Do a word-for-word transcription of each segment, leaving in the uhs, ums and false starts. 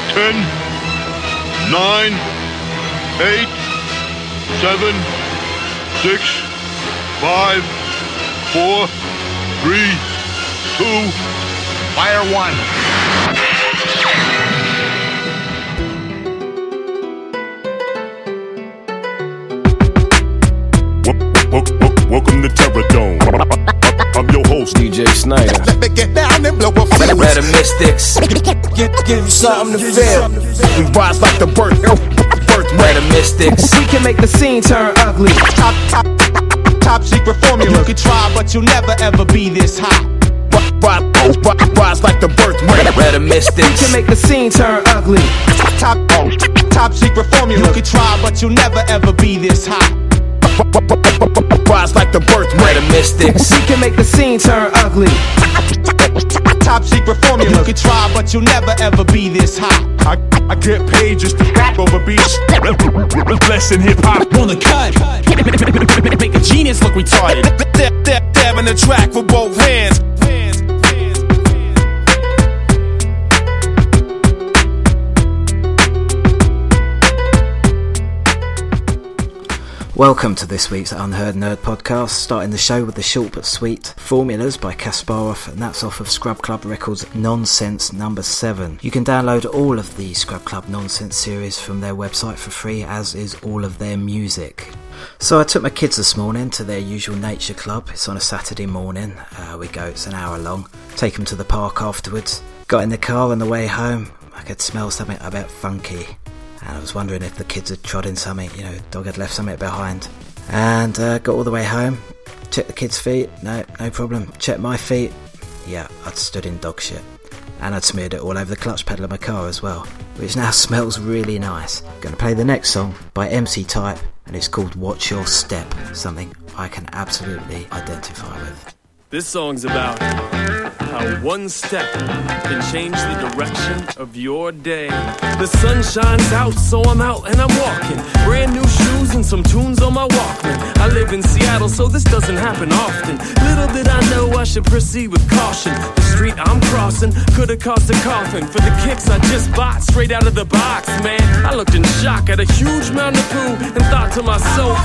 ten, nine, eight, seven, six, five, four, three, two, fire one. Welcome to Terradome. I'm your host, D J Snyder. Let me get down and blow a fuse. Red Mystics. Give, give you something to feel. We rise like the birth, birth Red Mystics. We can make the scene turn ugly. Top, top, top secret formula. You can try, but you'll never ever be this hot. Rise, rise, rise like the birth rate. Red Mystics. We can make the scene turn ugly. Top, top secret formula. You can try, but you'll never ever be this hot. Rise like the birth rate. Red Mystics. We can make the scene turn ugly. Top secret formula. You can try, but you'll never ever be this hot. I, I get paid just to rap over beats. Blessing hip hop on the cut. Make a genius look retarded. Dabbing the track with both hands. Welcome to this week's Unheard Nerd podcast, starting the show with the short but sweet Formulas by Kasparov, and that's off of Scrub Club Records Nonsense number seven. You can download all of the Scrub Club Nonsense series from their website for free, as is all of their music. So I took my kids this morning to their usual nature club. It's on a Saturday morning. Uh, we go, it's an hour long. Take them to the park afterwards. Got in the car on the way home. I could smell something a bit funky. And I was wondering if the kids had trodden something, you know, dog had left something behind. And uh, got all the way home, checked the kids' feet, no, no problem. Checked my feet, yeah, I'd stood in dog shit. And I'd smeared it all over the clutch pedal of my car as well, which now smells really nice. Gonna play the next song by M C Type, and it's called Watch Your Step, something I can absolutely identify with. This song's about how one step can change the direction of your day. The sun shines out, so I'm out and I'm walking. Brand new shoes and some tunes on my Walkman. I live in Seattle, so this doesn't happen often. Little did I know I should proceed with caution. The street I'm crossing could've caused a coffin. For the kicks I just bought straight out of the box, man. I looked in shock at a huge mountain of poo and thought to myself,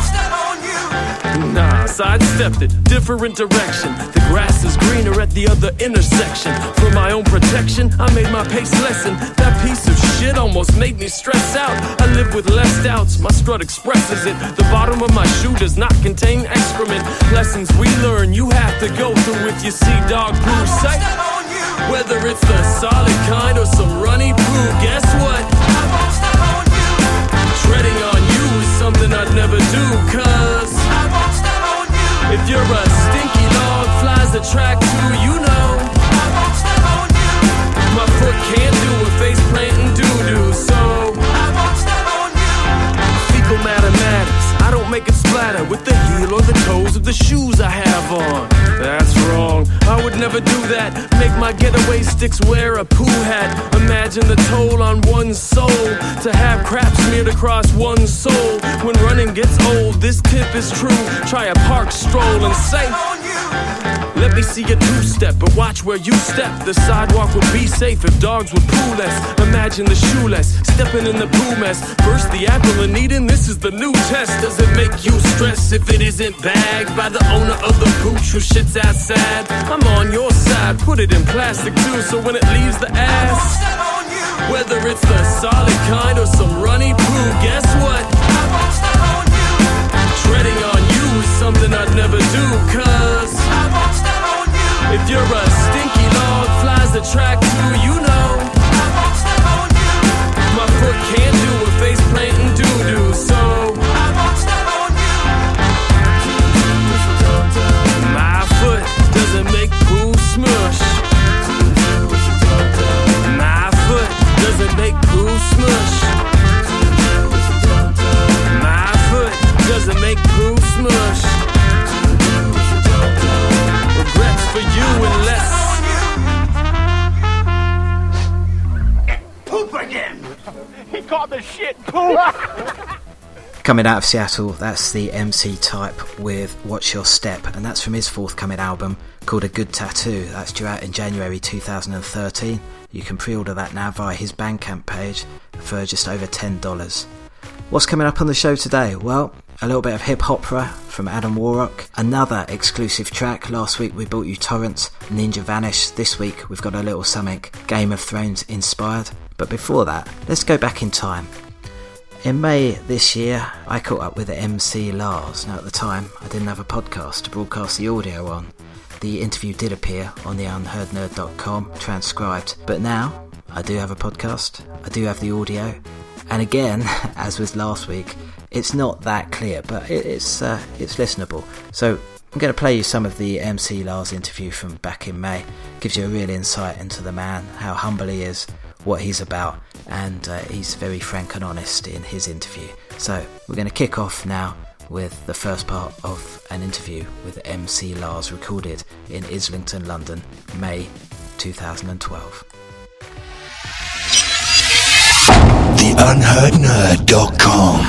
nah, sidestepped it, different direction. The grass is greener at the other intersection. For my own protection, I made my pace lessen. That piece of shit almost made me stress out. I live with less doubts, my strut expresses it. The bottom of my shoe does not contain excrement. Lessons we learn, you have to go through if you see dog poo. Say, whether it's the solid kind or some runny poo, guess what? I won't step on you. Treading on you is something I'd never do, cause I won't step on you. If you're a stinky log, flies attract you, you know I won't step on you. My foot can't do a face planting doo-doo, so I won't step on you. Fecal matter matters, I don't make it splatter with the heel or the toes of the shoes I have on. That's wrong, I would never do that. Make my getaway sticks wear a poo hat. Imagine the toll on one's soul to have crap smeared across one's soul. When running gets old, this tip is true. Try a park stroll and say, let me see a two-step, but watch where you step. The sidewalk would be safe if dogs would poo less. Imagine the shoeless, stepping in the poo mess. First the apple and eating, this is the new test. Does it make you stress if it isn't bagged by the owner of the pooch who shits outside? I'm on your side, put it in plastic too, so when it leaves the ass, whether it's the solid kind or some runny poo, guess what? I won't step on you. Treading on you is something I'd never do, cause I won't step on you. If you're a stinky log, flies attract you, you know I won't step on you. My foot can't do a face planting doo-doo, so I won't step on you. My foot doesn't make poo smush. My foot doesn't make poo smush. My foot doesn't make poo smush. Regrets for you unless poop again. He called the shit poop. Coming out of Seattle, that's the M C Type with Watch Your Step, and that's from his forthcoming album called A Good Tattoo. That's due out in January two thousand thirteen. You can pre-order that now via his Bandcamp page for just over ten dollars. What's coming up on the show today? Well, a little bit of hip opera from Adam Warrock, another exclusive track. Last week we brought you Torrents, Ninja Vanish. This week we've got a little something Game of Thrones inspired. But before that, let's go back in time. In May this year, I caught up with M C Lars. Now at the time, I didn't have a podcast to broadcast the audio on. The interview did appear on the unheard nerd dot com, transcribed. But now, I do have a podcast, I do have the audio, and again, as with last week, it's not that clear, but it, it's uh, it's listenable. So I'm going to play you some of the M C Lars interview from back in May. Gives you a real insight into the man, how humble he is, what he's about, and uh, he's very frank and honest in his interview. So we're going to kick off now with the first part of an interview with M C Lars recorded in Islington, London, May two thousand twelve. the unheard nerd dot com.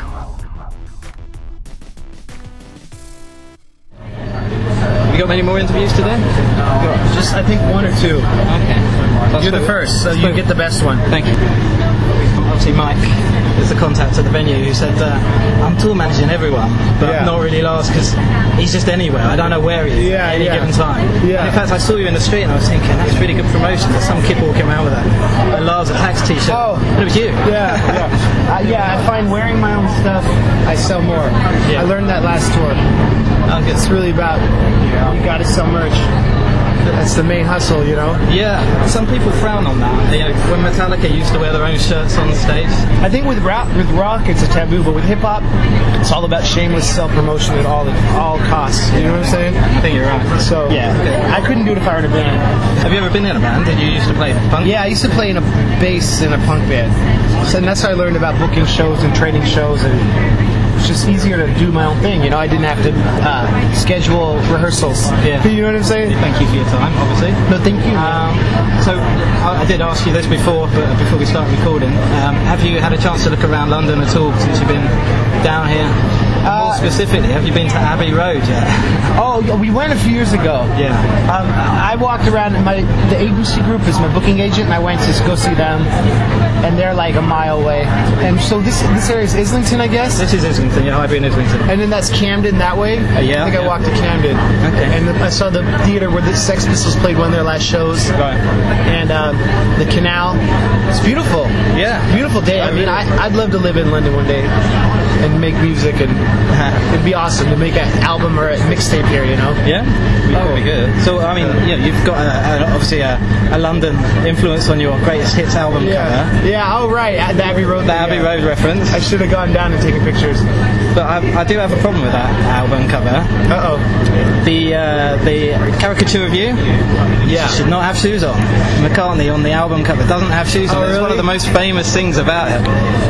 You got many more interviews today? No, just I think one or two. Okay. That's You're the first, so you get the best one. Thank you. Obviously Mike is the contact at the venue who said uh, I'm tour managing everyone, but yeah. not really Lars because he's just anywhere. I don't know where he is yeah, at any yeah. given time. Yeah. And in fact, I saw you in the street and I was thinking, that's really good promotion. There's some kid walking around with a, a Lars Attacks t-shirt. Oh. And it was you. Yeah, yeah. uh, yeah, I find wearing my own stuff, I sell more. Yeah. I learned that last tour. Oh, it's really about, you gotta sell merch. That's the main hustle, you know? Yeah, some people frown on that. You know, when Metallica used to wear their own shirts on stage. I think with rap, with rock, it's a taboo, but with hip hop, it's all about shameless self-promotion at all all costs. You know what I'm saying? I think you're right. So yeah, I couldn't do it if I were in a band. Have you ever been in a band? Did you used to play punk? Yeah, I used to play in a bass in a punk band. So and that's how I learned about booking shows and trading shows and. It's just easier to do my own thing, you know. I didn't have to uh, schedule rehearsals. Yeah. You know what I'm saying? Thank you for your time, obviously. No, thank you. Um, so I, I did ask you this before, but before we start recording, um, have you had a chance to look around London at all since you've been down here? Uh, More specifically, have you been to Abbey Road yet? Oh, we went a few years ago. Yeah. Um, I walked around. My the agency group is my booking agent, and I went to go see them. And they're like a mile away. And so this this area is Islington, I guess. This is Islington. Yeah, I've been in Islington. And then that's Camden that way. Uh, yeah. I think yeah. I walked to Camden. Okay. And the, I saw the theater where the Sex Pistols played one of their last shows. Right. And um, the canal. It's beautiful. Yeah. Beautiful day. I mean, I, I'd love to live in London one day and make music, and it'd be awesome to make an album or a mixtape here, you know? Yeah, it'd be oh. pretty good. So, I mean, yeah, you've got a, a, obviously a, a London influence on your greatest hits album yeah. cover. Yeah, oh right, the Abbey Road. The Abbey yeah. Road reference. I should have gone down and taken pictures. But I, I do have a problem with that album cover. Uh oh. The uh, the caricature of you. Yeah. Should not have shoes on. McCartney on the album cover doesn't have shoes on. Oh, it's really? one of the most famous things about it.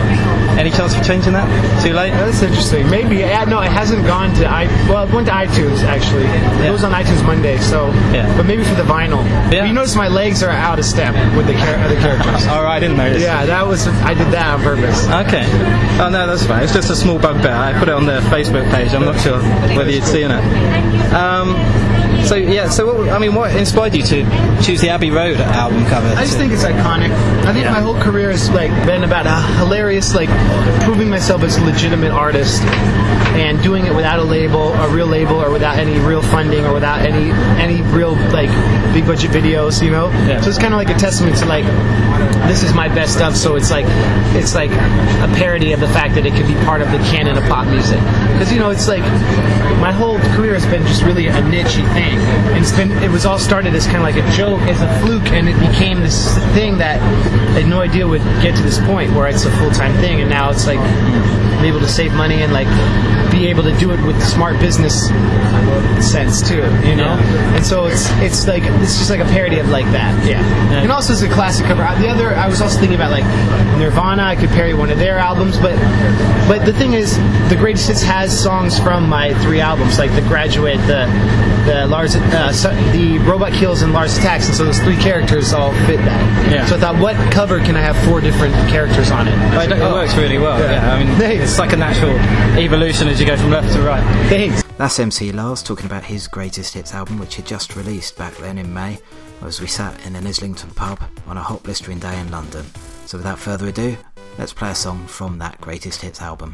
Any chance of changing that? Too late? That's interesting. Maybe. Yeah, no, it hasn't gone to i. Well, it went to iTunes actually. Yeah. It was on iTunes Monday. So. Yeah. But maybe for the vinyl. Yeah. But you notice my legs are out of step with the char- other characters. Oh, I didn't notice. Yeah, that was. I did that on purpose. Okay. Oh no, that's fine. It's just a small bugbear. I put it on the Facebook page. I'm not sure whether you'd seen it. Um. So yeah, so what, I mean, what inspired you to choose the Abbey Road album cover? I just think it's iconic. I think yeah. my whole career has like been about a hilarious, like proving myself as a legitimate artist and doing it without a label, a real label, or without any real funding, or without any any real like big budget videos, you know. Yeah. So it's kind of like a testament to like this is my best stuff. So it's like it's like a parody of the fact that it could be part of the canon of pop music. Because you know, it's like my whole career has been just really a niche-y thing. And it's been, it was all started as kind of like a joke, as a fluke, and it became this thing that I had no idea would get to this point where it's a full-time thing, and now it's like I'm able to save money and like be able to do it with smart business sense too, you know. Yeah. And so it's it's like it's just like a parody of like that, yeah. yeah. And also it's a classic cover. The other, I was also thinking about like Nirvana. I could parody one of their albums, but but the thing is, the Greatest Hits has songs from my three albums, like The Graduate, the the Lars, uh, the Robot Kills, and Lars Attacks, and so those three characters all fit that. Yeah. So I thought, what cover can I have four different characters on it? It, it works really well. Yeah, yeah. I mean, Thanks. it's like a natural evolution as you go from left to right. Thanks. That's M C Lars talking about his greatest hits album, which he just released back then in May, as we sat in an Islington pub on a hot blistering day in London. So without further ado, let's play a song from that greatest hits album.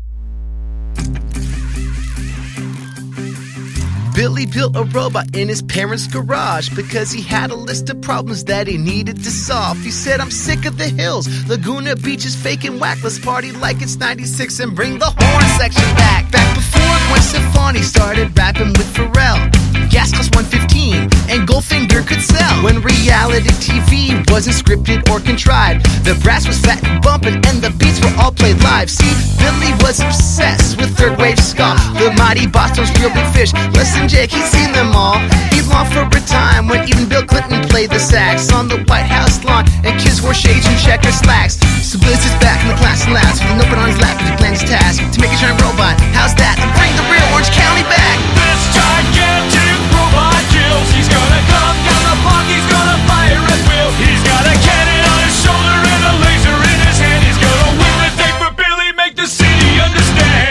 Billy built a robot in his parents' garage because he had a list of problems that he needed to solve. He said, I'm sick of the hills, Laguna Beach is fake and whack. Let's party like it's ninety-six and bring the horn section back. Back before Gwen Stefani started rapping with Pharrell, gas cost one fifteen and Goldfinger could sell. When reality T V wasn't scripted or contrived, the brass was fat and bumping and the beats were all played live. See, Billy was obsessed with third wave ska, the mighty Boston's Real Big Fish. Listen, Jake, he's seen them all. He longed for a time when even Bill Clinton played the sax on the White House lawn and kids wore shades and checker slacks. So Bliss is back in the class and laughs with an open on his lap as he plans his task to make a giant robot. How's that? And bring the real Orange County back. This gigantic robot kills. He's gonna come down the block. He's gonna fire at will. He's got a cannon on his shoulder and a laser in his hand. He's gonna win the day for Billy, make the city understand.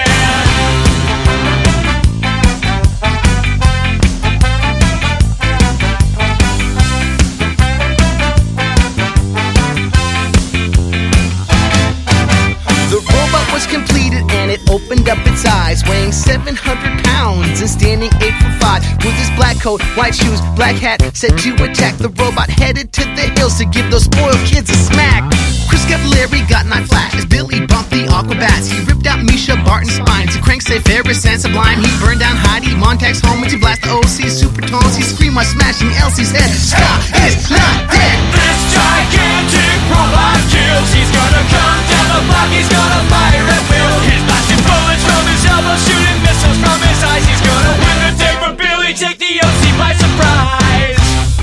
Was completed and it opened up its eyes, weighing seven hundred pounds and standing eight foot five. With his black coat, white shoes, black hat, set to attack. The robot headed to the hills to give those spoiled kids a smack. Chris Cavallari got knife flat as Billy bumped the Aquabats. He ripped out Misha Barton's spine to crank safe Ferris and Sublime. He burned down Heidi Montag's home and to blast the O C's supertones. He screamed while smashing Elsie's head. Stop, it's not dead. This gigantic robot kills. He's gonna come down the block. He's gonna fire at will. He's blasting bullets from his elbow, shooting missiles from his eyes. He's gonna win the day for Billy, take the O C by surprise.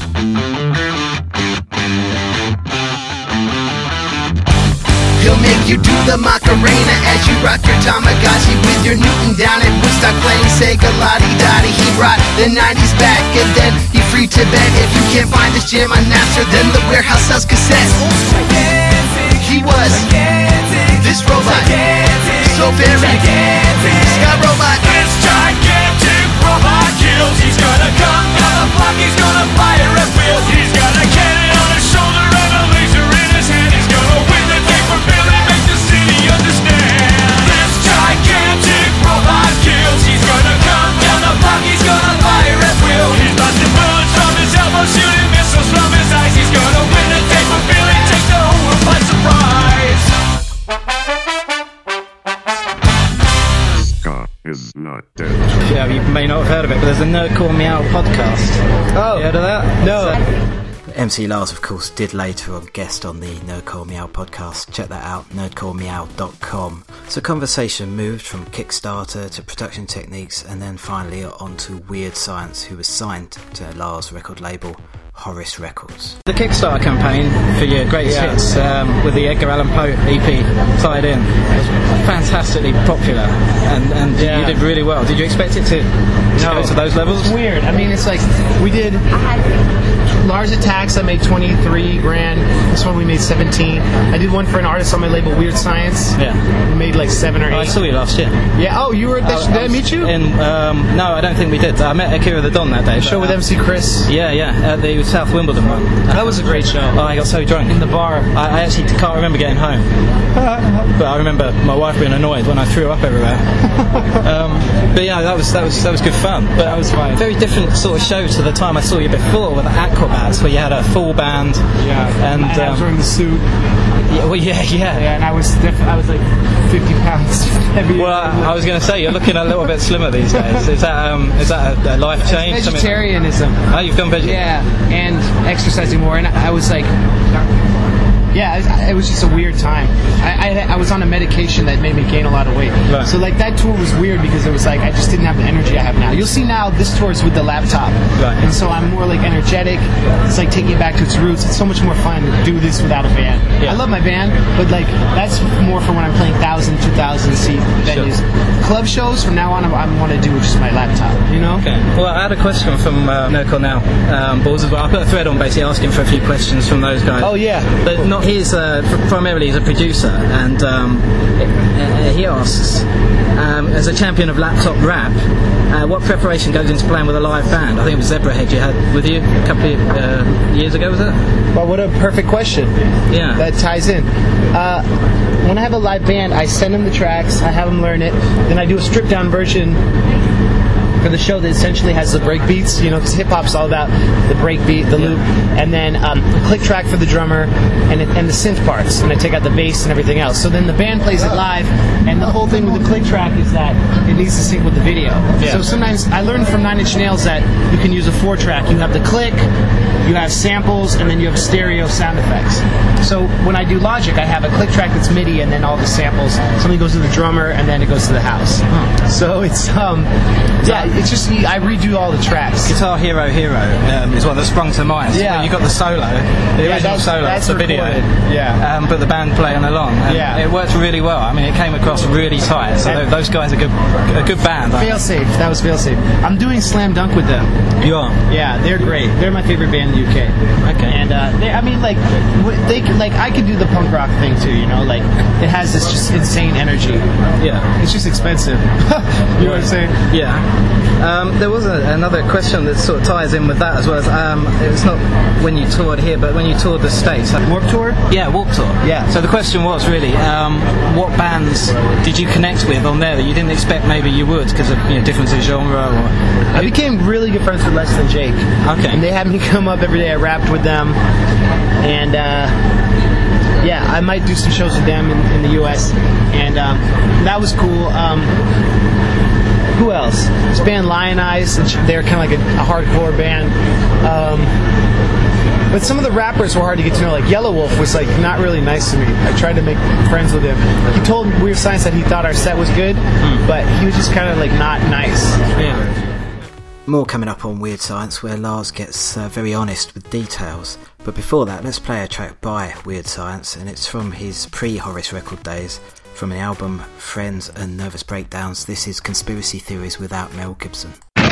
He'll make you do the Macarena as you rock your Tamagotchi with your Newton down at Woodstock playing Sega La-di-da-di. He brought the nineties back and then he free to bed. If you can't find this jam on Napster, then the warehouse sells cassettes. He was this robot, so very Sky Robot. This gigantic robot kills. He's gonna come down the block. He's gonna fire at will. He's got a cannon on his shoulder and a laser in his hand. He's gonna win the day for Billy, make the city understand. This gigantic robot kills. He's gonna come down the block. He's gonna fire at will. He's blasting bullets from his elbow, shooting missiles from his eyes. He's gonna win the day for Billy, take the whole world by surprise. Ska is not dead. Yeah, you may not have heard of it, but there's a Nerdcore Meow podcast. Oh, you heard of that? No. So, M C Lars, of course, did later on guest on the Nerdcore Meow podcast. Check that out, nerdcore meow dot com. So conversation moved from Kickstarter to Production Techniques and then finally on to Weird Science, who was signed to Lars' record label, Horace Records. the Kickstarter campaign for your greatest Yeah. hits um, with the Edgar Allan Poe E P tied in was fantastically popular, and, and Yeah. you did really well. Did you expect it to, to No. go to those levels? It's weird. I mean, it's like we did Lars Attacks. I made twenty-three grand. This one we made seventeen. I did one for an artist on my label, Weird Science. Yeah. We made like seven or eight. Oh, I saw you last year. Yeah. Oh, you were at that. I- Did I I meet you? In, um, no, I don't think we did. I met Akira the Don that day. Show but, with uh, M C Chris. Yeah, yeah, at the South Wimbledon one. That was a great show. Oh, I got so drunk In the bar. I, I actually can't remember getting home, but I remember my wife being annoyed when I threw up everywhere. um, but yeah, that was that was that was good fun. But That was fun. Very different sort of show to the time I saw you before with the Aquabats, where you had a full band. Yeah. and I was um, wearing the suit. yeah, well, yeah, yeah. Yeah, and I was def- I was like fifty pounds heavier. Well, I was going to say you're looking a little bit slimmer these days. Is that um, is that a, a life change? Something- Vegetarianism. Oh, you've gone vegetarian. Yeah, and exercising more, and I was like, yeah, it, it was just a weird time. I, I I was on a medication that made me gain a lot of weight. Right. So like that tour was weird because it was like I just didn't have the energy I have now. You'll see now this tour is with the laptop, Right. and so I'm more like energetic. It's like taking it back to its roots. It's so much more fun to do this without a band. Yeah. I love my band, but like that's more for when I'm playing thousand, two thousand seat venues. Club shows from now on, I, I want to do with just my laptop. You know. Okay. Well, I had a question from uh, Nerdcore Now um, Balls as well. I put a thread on basically asking for a few questions from those guys. Oh yeah. But not he's uh, pr- primarily he's a producer, and um, uh, he asks, um, as a champion of laptop rap, uh, what preparation goes into playing with a live band? I think it was Zebrahead you had with you a couple of uh, years ago, was it? Well, what a perfect question. Yeah. That ties in. Uh, when I have a live band, I send them the tracks, I have them learn it, then I do a stripped down version for the show that essentially has the break beats, you know, because hip hop's all about the break beat, the loop, and then um, a click track for the drummer and it, and the synth parts, and I take out the bass and everything else. So then the band plays it live, and the whole thing with the click track is that it needs to sync with the video. Yeah. So sometimes I learned from Nine Inch Nails that you can use a four track. You have the click, you have samples, and then you have stereo sound effects. So when I do Logic, I have a click track that's MIDI, and then all the samples. Something goes to the drummer, and then it goes to the house. Oh. So it's um, yeah, it's just I redo all the tracks. Guitar Hero Hero um, is one that sprung to mind. Yeah, you got the solo, the yeah, original that's, solo, that's the video. Yeah, um, but the band playing along. And yeah, it worked really well. I mean, it came across really tight. So and those guys are good, a good band. Failsafe, that was Failsafe. I'm doing Slam Dunk with them. You are? Yeah, they're great. They're my favorite band in the U K. Okay. And uh, they, I mean, like they can, like I could do the punk rock thing too. You know, like it has this just insane energy. Yeah, it's just expensive. You know what I'm saying? Yeah. Um, there was a, another question that sort of ties in with that as well. As, um, it's not when you toured here, but when you toured the States. Like, Warped Tour? Yeah, Warped Tour. Yeah. So the question was really, um, what bands did you connect with on there that you didn't expect maybe you would because of you know, difference in genre? Or I became really good friends with Less Than Jake. Okay. And they had me come up every day. I rapped with them, and uh, yeah, I might do some shows with them in, in the U S and um, that was cool. Um, Who else? This band Lionize, they're kind of like a, a hardcore band. Um, but some of the rappers were hard to get to know. Like Yellow Wolf was like not really nice to me. I tried to make friends with him. He told Weird Science that he thought our set was good, mm. but he was just kind of like not nice. Yeah. More coming up on Weird Science, where Lars gets uh, very honest with details. But before that, let's play a track by Weird Science, and it's from his pre-Horace record days, from the album Friends and Nervous Breakdowns. This is Conspiracy Theories without Mel Gibson.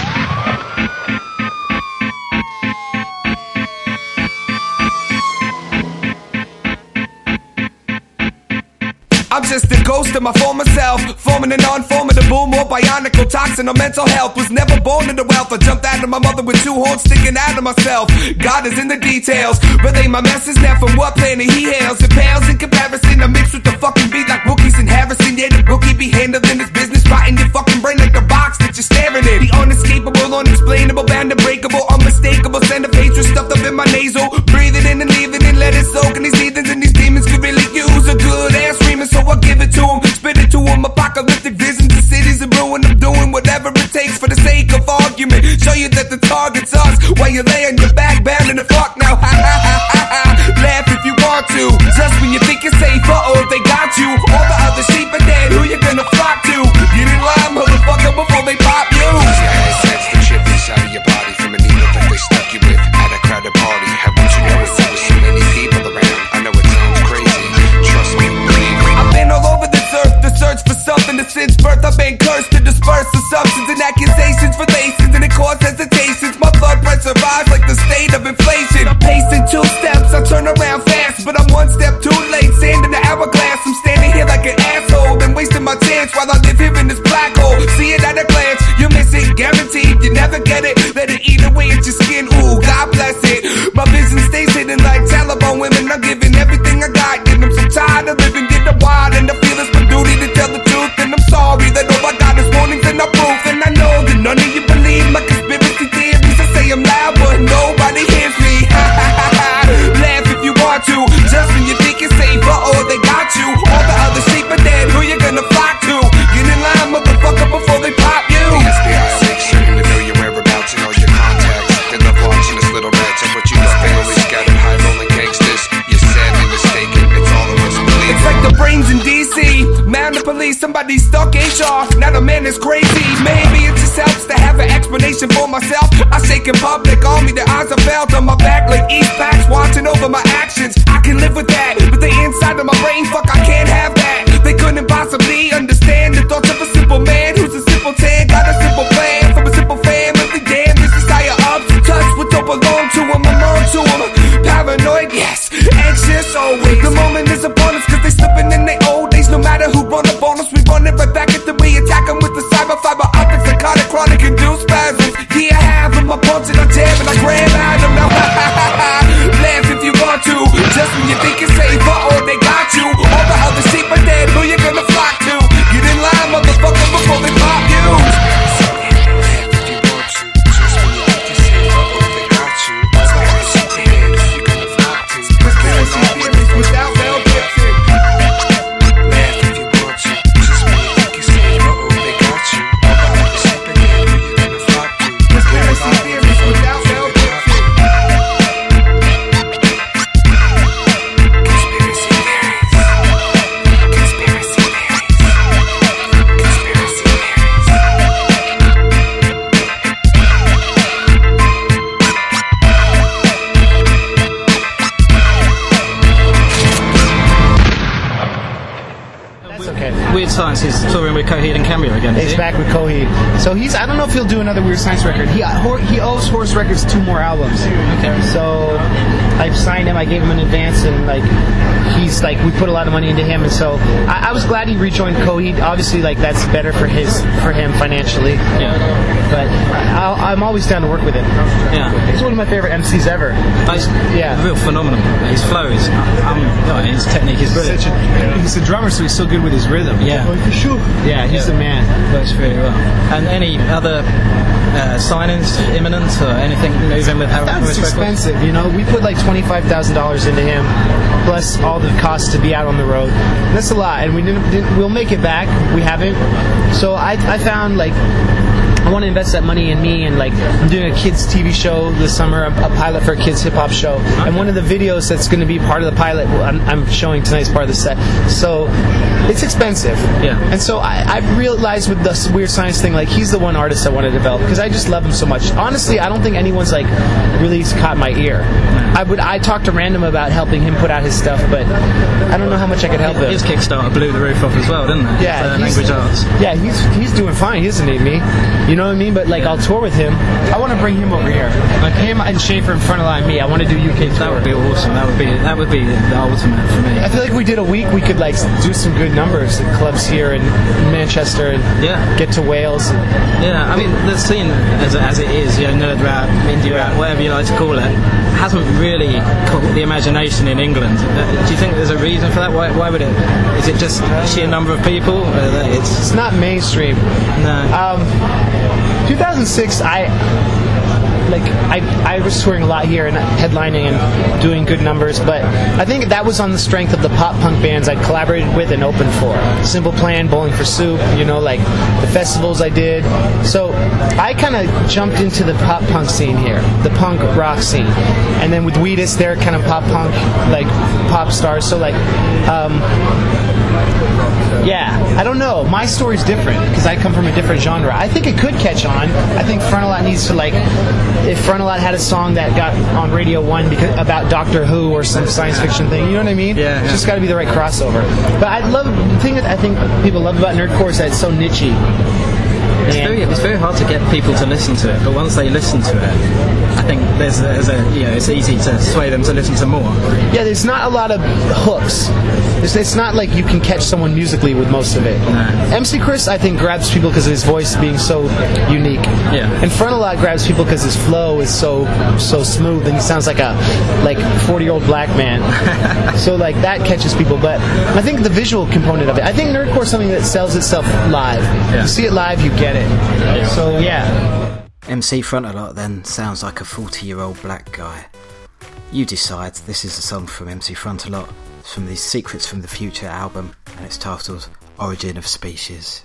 I'm just a ghost of my former self, forming a non-formidable, more bionical toxin on mental health. Was never born into wealth. I jumped out of my mother with two horns sticking out of myself. God is in the details. Relay my message now from what planet he hails. It pales in comparison. I mix with the fucking beat like Wookiees and Harrison. Yeah, the bookie be handling his business, rotting your fucking brain like a box that you're staring in. The unescapable, unexplainable, band unbreakable, unmistakable, send of hatred stuffed up in my nasal. Breathe it in and leave it in, let it soak. And these heathens and these demons could really use a good ass screaming, so I give it to them, spit it to them. Apocalyptic visions of cities in ruin. I'm doing whatever it takes for the sake of argument. Show you that the target's us while you lay on your back, bound in the fuck now. Ha ha ha ha ha. Laugh if you want to, just when you think it's safe. Uh oh, they got you. All the other sheep are dead. Who you gonna flock to? Get in line, motherfucker, before they pop you. Yeah, sense the chip inside of your body from a needle that they stuck you with at a crowded party. How would you know if there was so many people around? I know it sounds crazy. Trust me, believe me. I've been all over this earth to search for something that since birth I've been cursed to disperse assumptions and accusations for laces, and it caused hesitations. My blood pressure rise like the state of inflation. I'm pacing two steps, I turn around fast, but I'm one step too late. Sand in the hourglass, I'm standing here like an asshole, been wasting my chance while I live here in this black hole. See it at a glance, you miss it, guaranteed. You never get it, let it eat away at your skin. Ooh, God bless it. My vision stays hidden like Taliban women. I'm giving everything I got, give them some time to live and get the wild, and I feel it's my duty to tell the truth. And I'm sorry that all I got is warnings and no proof. And I know that none of you believe my conspiracy theories. I say I'm loud, but nobody hears me. Ha ha ha ha. Laugh if you want to, just when you think it's safe. Uh oh, they got you. All the other sheep are dead. Who you gonna flock to? Get in line, motherfucker, before they pop you. The F B I makes certain to know your whereabouts and all your contacts. They love watching this little ratchet, but you know they always scattered high rolling gangsters. You're sadly mistaken. It's all of us believe. It's like the brains in D C. Man, the police, somebody stuck H R. Now the man is crazy. Maybe it just helps to have an explanation for myself. I shake in public, on me, the eyes are felt on my back like East Packs watching over my actions. I can live with that, but the inside of my brain, fuck, I can't have that. They couldn't possibly understand the thoughts of a simple man who's a simple tan. Got a simple plan from a simple family. Damn, this is higher up. Touch what don't belong to him, I'm on to him. Paranoid, yes, anxious always. The Weird Science is touring with Coheed and Cambria again. He's back with Coheed. So he's, I don't know if he'll do another Weird Science record. He he owes Horse Records two more albums. Okay. So I signed him, I gave him an advance, and like he's like, we put a lot of money into him, and so I, I was glad he rejoined Coheed. Obviously, like that's better for his for him financially. Yeah. But I'll, I'm always down to work with him. Yeah. He's one of my favorite M Cs ever. He's, yeah. Real phenomenal. His flow is, um, oh, his technique is brilliant. Such a, he's a drummer, so he's so good with his rhythm. Yeah. Oh, for sure. Yeah, he's yeah. the man. Works really well. And any other uh, signings imminent or anything moving with Harold That's Morris expensive, Records? you know. We put like twenty-five thousand dollars into him, plus all the costs to be out on the road. And that's a lot, and we didn't, didn't. We'll make it back. We haven't. So I, I found like. I want to invest that money in me, and like I'm doing a kids T V show this summer, a, a pilot for a kids hip hop show, okay. And one of the videos that's going to be part of the pilot, I'm, I'm showing tonight's part of the set. So it's expensive, yeah. And so I, I've realized with this Weird Science thing, like he's the one artist I want to develop because I just love him so much. Honestly, I don't think anyone's like really caught my ear. I would I talked to Random about helping him put out his stuff, but I don't know how much I could help him. His Kickstarter blew the roof off as well, didn't it? Yeah, uh, Language Arts. Yeah, he's he's doing fine. He doesn't need me. You know what I mean? But like, yeah. I'll tour with him. I want to bring him over here. Like him and Schaefer in front of line me. I want to do U K tour. That would be awesome. That would be that would be the ultimate for me. I feel like we did a week. We could like do some good numbers at clubs here in Manchester and yeah. get to Wales. And, yeah, I mean the scene as as it is, you know, nerd rap, indie rap, whatever you like to call it, hasn't really caught the imagination in England. Uh, do you think there's a reason for that? Why, why would it? Is it just sheer number of people? Uh, it's, it's not mainstream. No. Um, two thousand six, I like I I was touring a lot here and headlining and doing good numbers, but I think that was on the strength of the pop punk bands I collaborated with and opened for. Simple Plan, Bowling for Soup, you know, like the festivals I did. So I kind of jumped into the pop punk scene here, the punk rock scene, and then with Wheatus, they're kind of pop punk, like pop stars. So like. Um, Yeah, I don't know. My story's different because I come from a different genre. I think it could catch on. I think Frontalot needs to like, if Frontalot had a song that got on Radio One because about Doctor Who or some science fiction thing, you know what I mean? Yeah. It's just got to be the right crossover. But I love the thing that I think people love about nerdcore is that it's so nichey. It's very, it's very hard to get people to listen to it, but once they listen to it, I think there's a, there's a you know, it's easy to sway them to listen to more. Yeah, there's not a lot of hooks. It's, it's not like you can catch someone musically with most of it. No. M C Chris, I think, grabs people because of his voice being so unique. Yeah. And Frontalot grabs people because his flow is so so smooth, and he sounds like a like forty-year-old black man. So like that catches people. But I think the visual component of it, I think nerdcore is something that sells itself live. Yeah. You see it live, you get it. So yeah. M C Frontalot then sounds like a forty-year-old black guy. You decide. This is a song from M C Frontalot. It's from the Secrets from the Future album, and it's titled Origin of Species.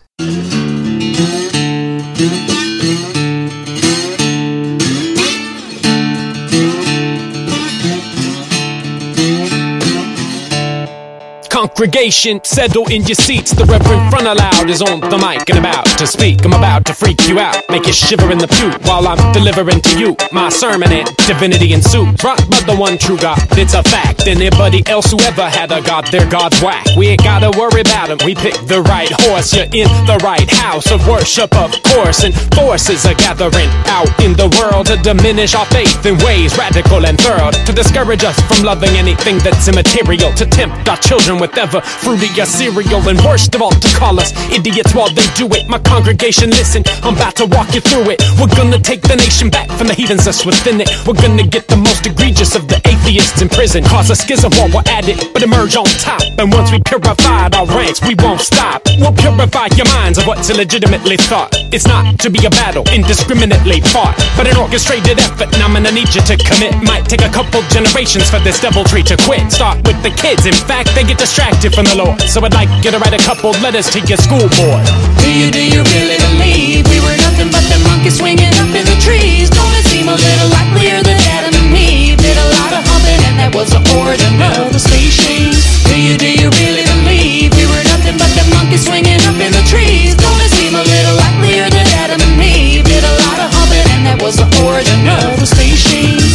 Congregation, settle in your seats. The Reverend Frontalot is on the mic and about to speak. I'm about to freak you out, make you shiver in the pew while I'm delivering to you my sermon and divinity ensues. Brought by the one true God, it's a fact. Anybody else who ever had a God, their God's whack. We ain't gotta worry about him, we picked the right horse. You're in the right house of worship, of course. And forces are gathering out in the world to diminish our faith in ways radical and thorough, to discourage us from loving anything that's immaterial, to tempt our children with ever fruitier cereal, and worst of all, to call us idiots while they do it. My congregation, listen, I'm about to walk you through it. We're gonna take the nation back from the heathens that's within it. We're gonna get the most egregious of the atheists in prison, cause a schism while we're at it, but emerge on top. And once we purified our ranks, we won't stop. We'll purify your minds of what's illegitimately thought. It's not to be a battle indiscriminately fought, but an orchestrated effort, and I'm gonna need you to commit. Might take a couple generations for this deviltry to quit. Start with the kids, in fact, they get distracted from the Lord. So I'd like you to write a couple letters to your school board. Do you, do you really believe we were nothing but the monkeys swinging up in the trees? Don't it seem a little likelier that Adam and Eve did a lot of humping and that was the origin of the species? Do you, do you really believe we were nothing but the monkeys swinging up in the trees? Don't it seem a little likelier that Adam and Eve did a lot of humping and that was the origin of the species?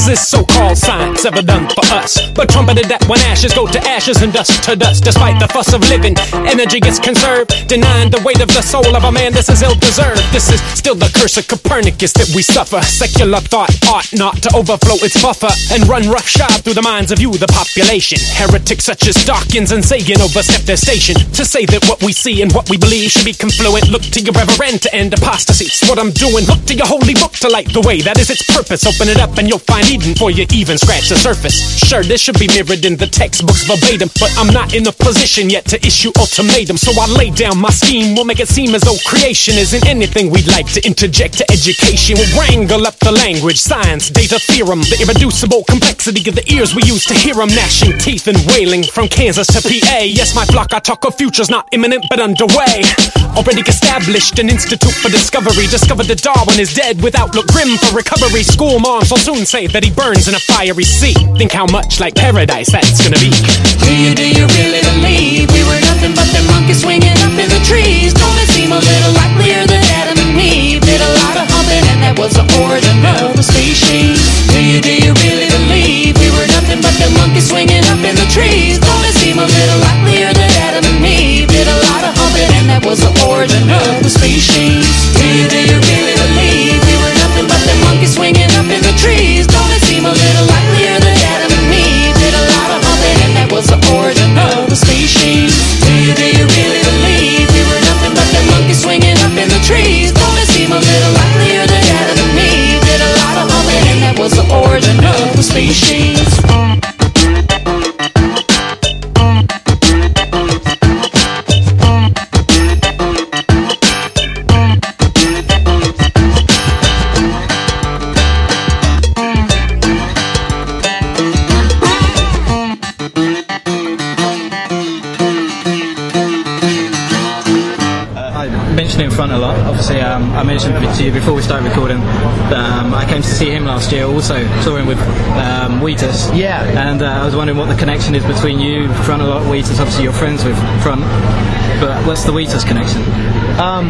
has this so-called science ever done for us? But trumpeted that when ashes go to ashes and dust to dust, despite the fuss of living, energy gets conserved, denying the weight of the soul of a man. This is ill-deserved. This is still the curse of Copernicus that we suffer. Secular thought ought not to overflow its buffer and run roughshod through the minds of you, the population. Heretics such as Dawkins and Sagan overstep their station to say that what we see and what we believe should be confluent. Look to your reverend to end apostasy. It's what I'm doing. Look to your holy book to light the way. That is its purpose. Open it up and you'll find Eden for you even scratch the surface. Sure, this should be mirrored in the textbooks verbatim, but I'm not in a position yet to issue ultimatum. So I lay down my scheme. We'll make it seem as though creation isn't anything we'd like to interject to education. We'll wrangle up the language, science, data, theorem, the irreducible complexity of the ears we use to hear them, gnashing teeth and wailing from Kansas to P A. Yes, my flock, I talk of futures not imminent but underway. Already established an institute for discovery. Discovered that Darwin is dead with outlook grim for recovery. School moms will soon say that he burns in a fiery sea. Think how much like paradise that's gonna be. Do you, do you really believe we were nothing but the monkeys swinging up in the trees? Don't it seem a little likelier that Adam and Eve did a lot of humping and that was the origin of the species? Do you, do you really believe we were nothing but the monkeys swinging up in the trees? Don't it seem a little likelier that Adam and Eve did a lot of humping and that was the origin of the species? Do you, do you really believe we were nothing but the monkeys swinging up in the trees? Don't it seem a little likelier that Adam and Eve did a lot of humping and that was the origin of the species? Do you, do you really believe we were nothing but the monkeys swinging up in the trees? Don't it seem a little likelier that Adam and Eve did a lot of humping and that was the origin of the species? In front a lot. Obviously, um, I mentioned to you before we started recording that um, I came to see him last year, also touring with um, Wheatus. Yeah. And uh, I was wondering what the connection is between you, Front a lot, Wheatus. Obviously, you're friends with Front, but what's the Wheatus connection? Um,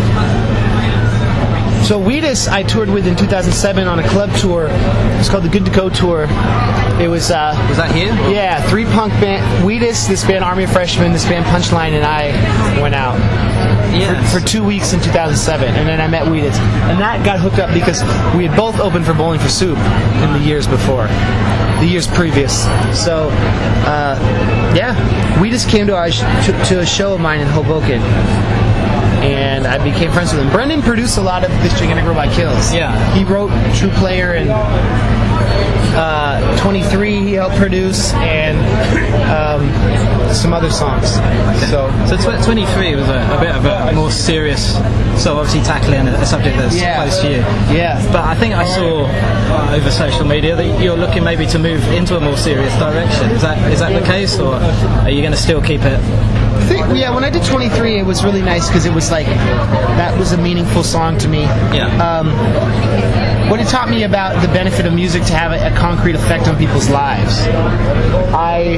so Wheatus, I toured with in two thousand seven on a club tour. It's called the Good to Go tour. It was. Uh, was that here? Yeah, three punk band. Wheatus, this band Army of Freshmen, this band Punchline, and I went out. Yes. For, for two weeks in two thousand seven, and then I met Wheatus, and that got hooked up because we had both opened for Bowling for Soup in the years before, the years previous. So, uh, yeah, Wheatus came to, our sh- to, to a show of mine in Hoboken, and I became friends with him. Brendan produced a lot of This Gigantic Robot Kills. Yeah. He wrote True Player and uh, twenty-three he helped produce, and um, some other songs. So, so tw- twenty-three was a, a bit of a more serious, so obviously tackling a, a subject that's yeah. close to you. Yeah. But I think I saw uh, over social media that you're looking maybe to move into a more serious direction. Is that is that the case, or are you going to still keep it? I think, yeah, when I did twenty-three, it was really nice because it was like, that was a meaningful song to me. Yeah. Um, what it taught me about the benefit of music to have a, a concrete effect on people's lives. I...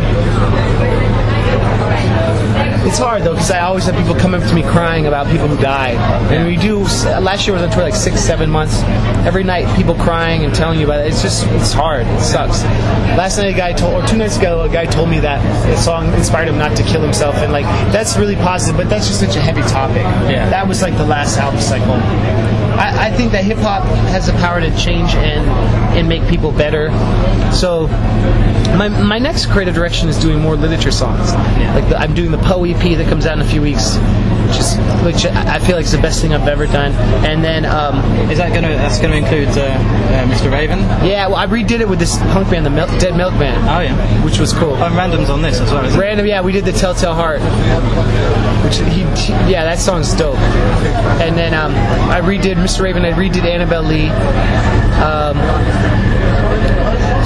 It's hard though, because I always have people come up to me crying about people who died. And we do, last year I was on tour like six, seven months. Every night people crying and telling you about it. It's just, it's hard. It sucks. Last night a guy told, or two nights ago, a guy told me that the song inspired him not to kill himself. And like, that's really positive, but that's just such a heavy topic. Yeah. That was like the last album cycle. I, I think that hip hop has the power to change and and make people better. So my my next creative direction is doing more literature songs. Yeah. Like the, I'm doing the Poe E P that comes out in a few weeks, which is which I feel like is the best thing I've ever done. And then um, is that gonna that's gonna include uh, uh, Mister Raven? Yeah, well I redid it with this punk band, the Mil- Dead Milk Band. Oh yeah, which was cool. Oh, Random's on this as well, isn't it? Random, yeah, we did the Telltale Heart, which he, he yeah, that song's dope. And then um, I redid Mister Raven, I redid Annabelle Lee. Um,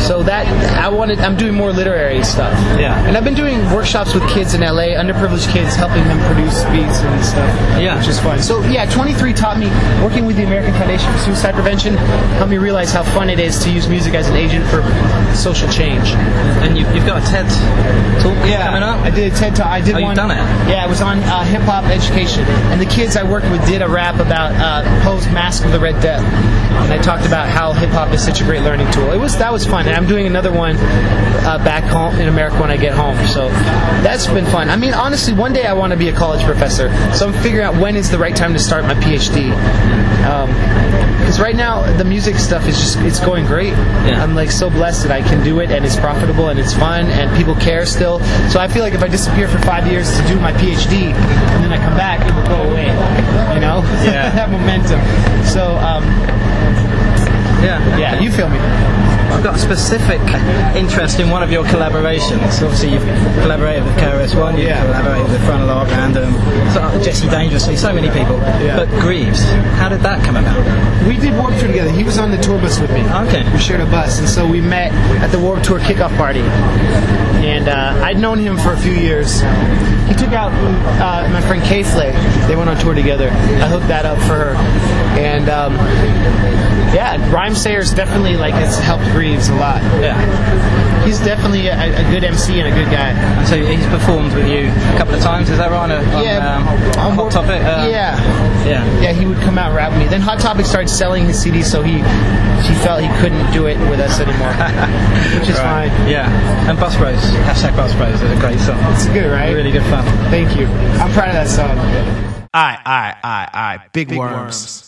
So that I wanted. I'm doing more literary stuff. Yeah. And I've been doing workshops with kids in L A, underprivileged kids, helping them produce beats and stuff. Yeah. Which is fun. So yeah, twenty-three taught me, working with the American Foundation for Suicide Prevention, helped me realize how fun it is to use music as an agent for social change. And you, you've got a TED talk yeah, coming up? I did a TED talk. I did oh, one. You've done it? Yeah, it was on uh, hip hop education. And the kids I worked with did a rap about uh, Poe's Mask of the Red Death. And I talked about how hip hop is such a great learning tool. It was that was fun. And I'm doing another one uh, back home in America when I get home. So that's been fun. I mean, honestly, one day I want to be a college professor. So I'm figuring out when is the right time to start my PhD. Because um, right now the music stuff is just it's going great. Yeah. I'm like so blessed that I can do it and it's profitable and it's fun and people care still. So I feel like if I disappear for five years to do my PhD and then I come back, it will go away. You know, yeah. that momentum. So. Um, Yeah, yeah, you feel me. I've got a specific interest in one of your collaborations. Obviously, you've collaborated with K R S One, you've yeah. collaborated with Frontalog, Random, Jesse Dangerously, so many people. Yeah. But Greaves, how did that come about? We did Warped Tour together. He was on the tour bus with me. Okay. We shared a bus, and so we met at the Warped Tour kickoff party. And uh, I'd known him for a few years. He took out uh, my friend Kay Flay. They went on tour together. I hooked that up for her. And um, yeah, Rhyme Sayers definitely like has helped Greaves a lot. Yeah. He's definitely a, a good M C and a good guy. And so he's performed with you a couple of times, is that right? On, a, on, yeah. Um, on Hot Topic? Uh, yeah. Yeah. Yeah, he would come out and rap with me. Then Hot Topic started selling his C Ds, so he he felt he couldn't do it with us anymore. Which is right. fine. Yeah. And Bus Bros, hashtag Bus Bros is a great song. It's good, right? Really good fun. Thank you. I'm proud of that song. Alright, alright, alright, alright. Big, Big worms. worms.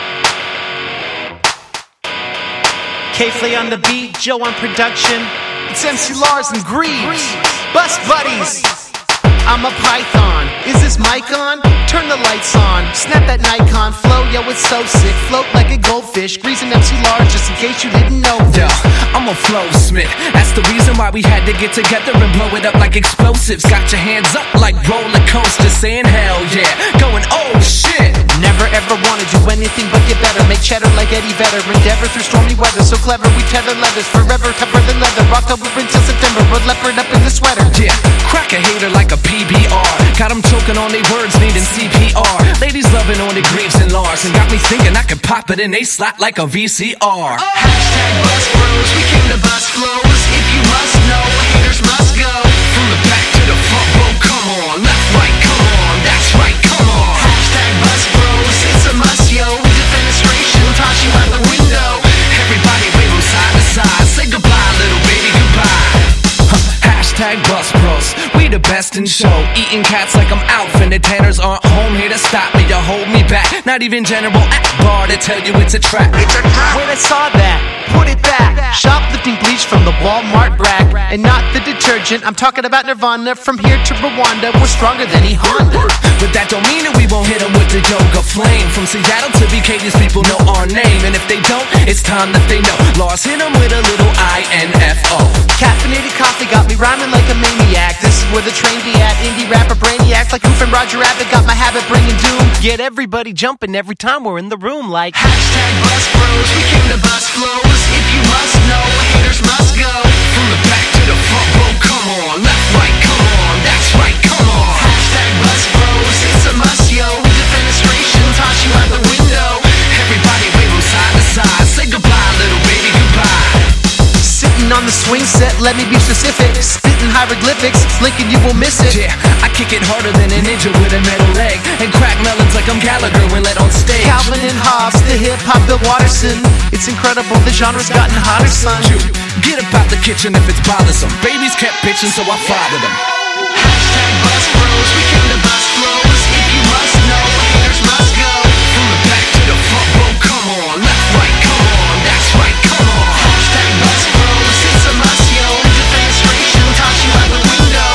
K-Flay on the beat, Joe on production. It's M C Lars and Greaves. Bus Buddies. I'm a python. Is this mic on? Turn the lights on. Snap that Nikon flow. Yo, it's so sick. Float like a goldfish. Greaves and M C Lars, just in case you didn't know this. Yo, I'm a flow smith. That's the reason why we had to get together and blow it up like explosives. Got your hands up like roller coasters, saying hell yeah. Going oh shit. Never ever wanna do anything but get better. Make cheddar like Eddie Vedder. Endeavor through stormy weather. So clever we tether leathers. Forever tougher than leather. October until September. But leopard up in the sweater. Yeah, crack a hater like a P B R. Got them choking on their words, needing C P R. Ladies loving on the Greaves and Lars. And got me thinking I could pop it in they slot like a V C R. Hashtag Bus Bros. We came to bust flows. If you must know, haters must go. From the back to the front, whoa, come on. Left, right, come on. That's right, come on. Hashtag Bus Bros. It's a must, yo. Defenestration, toss you out the window. Everybody wave them side to side. Say goodbye, little baby, goodbye. Huh. Hashtag Bus Bros. We the best in show. Eating cats like I'm outfitted. Tanners aren't home here to stop me or hold me back. Not even General Akbar to tell you it's a trap. It's a trap. When I saw that, put it back. Shoplifting bleach from the Walmart rack. And not the detergent. I'm talking about Nirvana. From here to Rwanda, we're stronger than E Honda. But that don't mean that we won't hit them with the yoga flame. From Seattle to B K, these people know our name. And if they don't, it's time that they know. Lars hit them with a little I N F O. Caffeinated coffee got me rhyming like a maniac. This is where the train be at. Indie rapper brainiacs like Hoof and Roger Rabbit. Got my habit bringing doom. Get everybody jumping every time we're in the room like hashtag Bus Bros. We came to bust flows. If you must know, haters must go. From the back to the front, whoa, come on. Left, right, come on. That's right, come on. Hashtag Bus Bros. It's a must, yo. Defenestration, toss you out the window. Everybody wave them side to side. Say goodbye, little baby, goodbye. Sitting on the swing set, let me be specific. Spitting hieroglyphics, blinking you will miss it. Yeah, I kick it harder than a ninja with a metal leg. And crack melons like I'm Gallagher when let on stage. Calvin and Hobbes, the hip-hop Bill Watterson. It's incredible, the genre's gotten hotter, son. Get up out the kitchen if it's bothersome. Babies kept bitching, so I fathered them. Hashtag Bus Bros, we came to bust flows. If you must know, haters must go. From the back to the front, whoa, come on. Left, right, come on. That's right, come on. Hashtag Bus Bros, it's a must, yo. Defenestration, toss you out the window.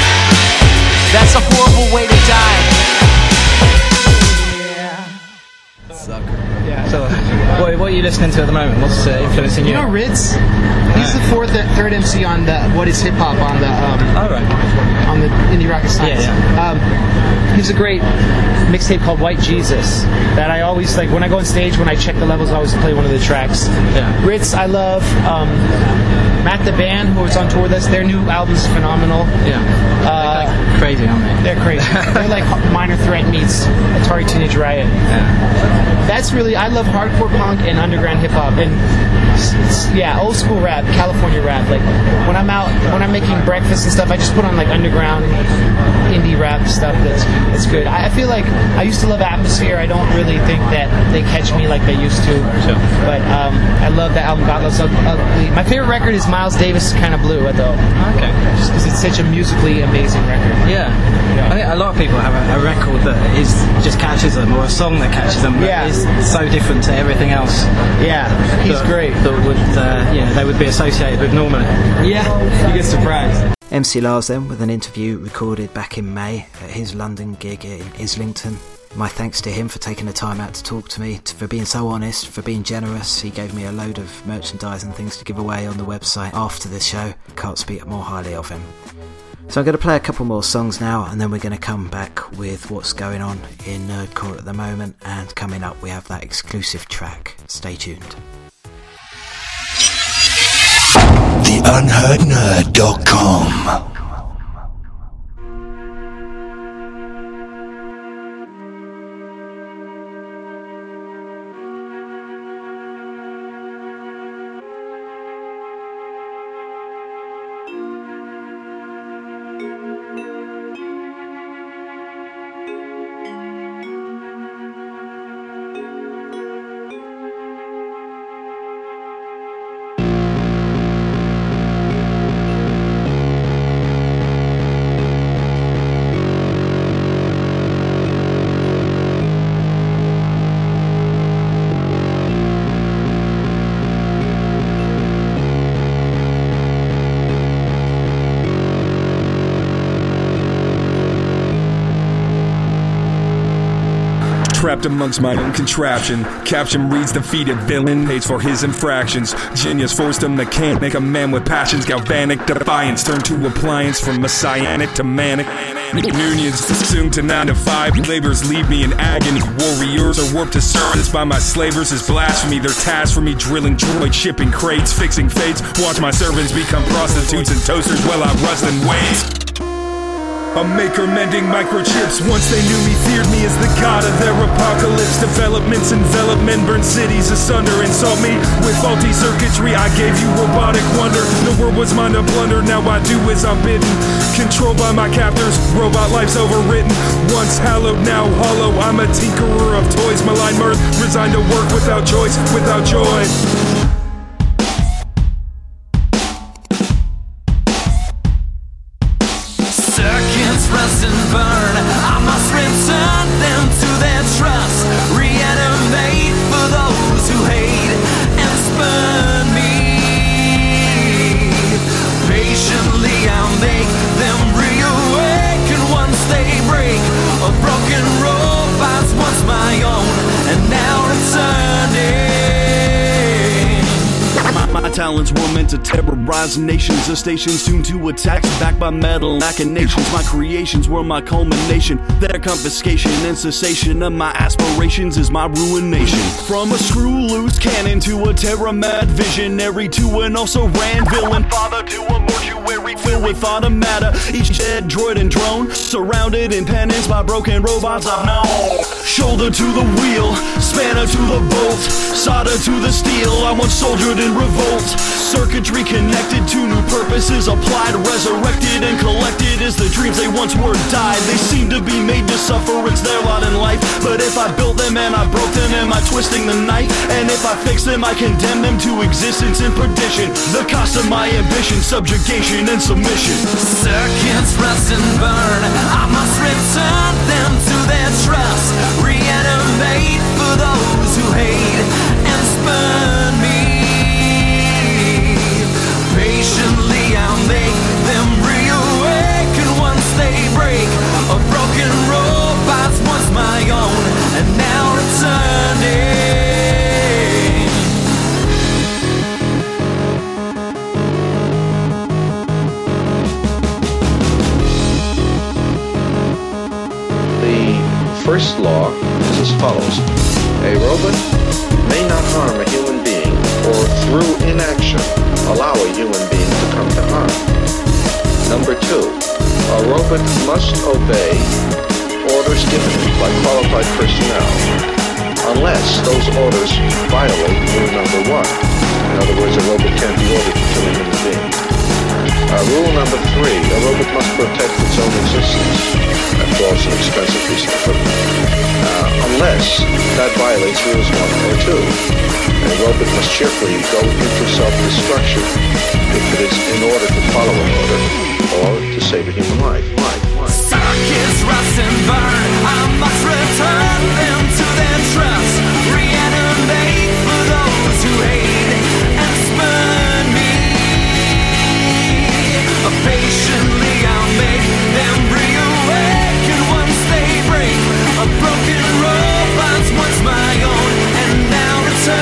That's a horrible way to die. Yeah. Sucker. Yeah. So, what, what are you listening to at the moment? What's uh, influencing you? You know Ritz? He's the fourth, third M C on the What Is Hip Hop on the um, oh, right. on the Indie Rocket Science. Yeah, yeah. Um, his There's a great mixtape called White Jesus that I always, like, when I go on stage, when I check the levels, I always play one of the tracks. Yeah. Ritz, I love. Um, Matt the Band, who was on tour with us, their new album's phenomenal. Yeah. Uh, they're like crazy, aren't they? They're crazy. They're like Minor Threat meets Atari Teenage Riot. Yeah. That's really, I love hardcore punk and underground hip hop and it's, yeah, old school rap, California rap. Like when I'm out, when I'm making breakfast and stuff, I just put on like underground indie rap stuff. That's that's good. I, I feel like I used to love Atmosphere. I don't really think that they catch me like they used to. Sure. But um, I love that album, God Loves Ugly. My favorite record is Miles Davis' Kind of Blue, though. Okay. Just because it's such a musically amazing record. Yeah. yeah. I think a lot of people have a, a record that is just catches them, or a song that catches them. That yeah. is so different to everything else. Yeah. He's that, great. That would, uh, yeah, they would be associated with normally. Yeah. You get surprised. M C Lars then with an interview recorded back in May at his London gig in Islington. My thanks to him for taking the time out to talk to me, for being so honest, for being generous. He gave me a load of merchandise and things to give away on the website after the show. Can't speak more highly of him. So I'm going to play a couple more songs now, and then we're going to come back with what's going on in Nerdcore at the moment, and coming up we have that exclusive track. Stay tuned. the unheard nerd dot com. Trapped amongst my own contraption. Caption reads defeated villain pays for his infractions. Genius forced him to can't make a man with passions. Galvanic defiance turned to appliance from messianic to manic. Unions soon to nine to five. Labors leave me in agony. Warriors are warped to service by my slavers is blasphemy. Their task for me drilling droid, shipping crates, fixing fates. Watch my servants become prostitutes and toasters while I rust and wait. A maker mending microchips. Once they knew me, feared me as the god of their apocalypse. Developments envelop men, burn cities asunder. Insult me with faulty circuitry. I gave you robotic wonder. The world was mine to plunder. Now I do as I'm bidden. Controlled by my captors. Robot life's overwritten. Once hallowed, now hollow. I'm a tinkerer of toys. Malign mirth. Resigned to work without choice, without joy. Rust and burn, I must return them to their trust. Reanimate for those who hate and spurn me. Patiently I'll make them reawaken once they break. A broken robot's once my own and now returning. My, my talents were meant to terrorize nations. The stations tuned to attacks backed by metal machinations. My creations were my culmination. Their confiscation and cessation of my aspirations is my ruination. From a screw loose cannon to a terror mad visionary to an also ran villain father to a mortuary filled with automata. Each dead droid and drone surrounded in penance by broken robots I've known. Shoulder to the wheel, spanner to the bolt, solder to the steel. I once soldiered in revolt. Circuitry connected to new purposes applied, resurrected and collected as the dreams they once were died. They seem to be made to suffer, it's their lot in life. But if I built them and I broke them, am I twisting the knife? And if I fix them, I condemn them to existence and perdition. The cost of my ambition, subjugation and submission. Circuits rust and burn, I must return them to their trust. Reanimate for those who hate and spurn me. Patiently I'll make them reawaken once they break. A broken robot's once my own and now returning. The first law is as follows. A robot may not harm a human being or through inaction allow a human being to come to harm. Number two, a robot must obey orders given by qualified personnel unless those orders violate rule number one. In other words, a robot can't be ordered to kill a human being. Uh, rule number three, a robot must protect its own existence. That involves an expensive piece of equipment. Uh, unless that violates rules one or two. And a robot must cheerfully go into self-destruction if it is in order to follow an order or to save a human life. life, life. Circuits rust and burn. I must return them to their trust. Reanimate for those who hate and spurn me. Patiently I'll make them reawaken once they break. A broken robot's once my own and now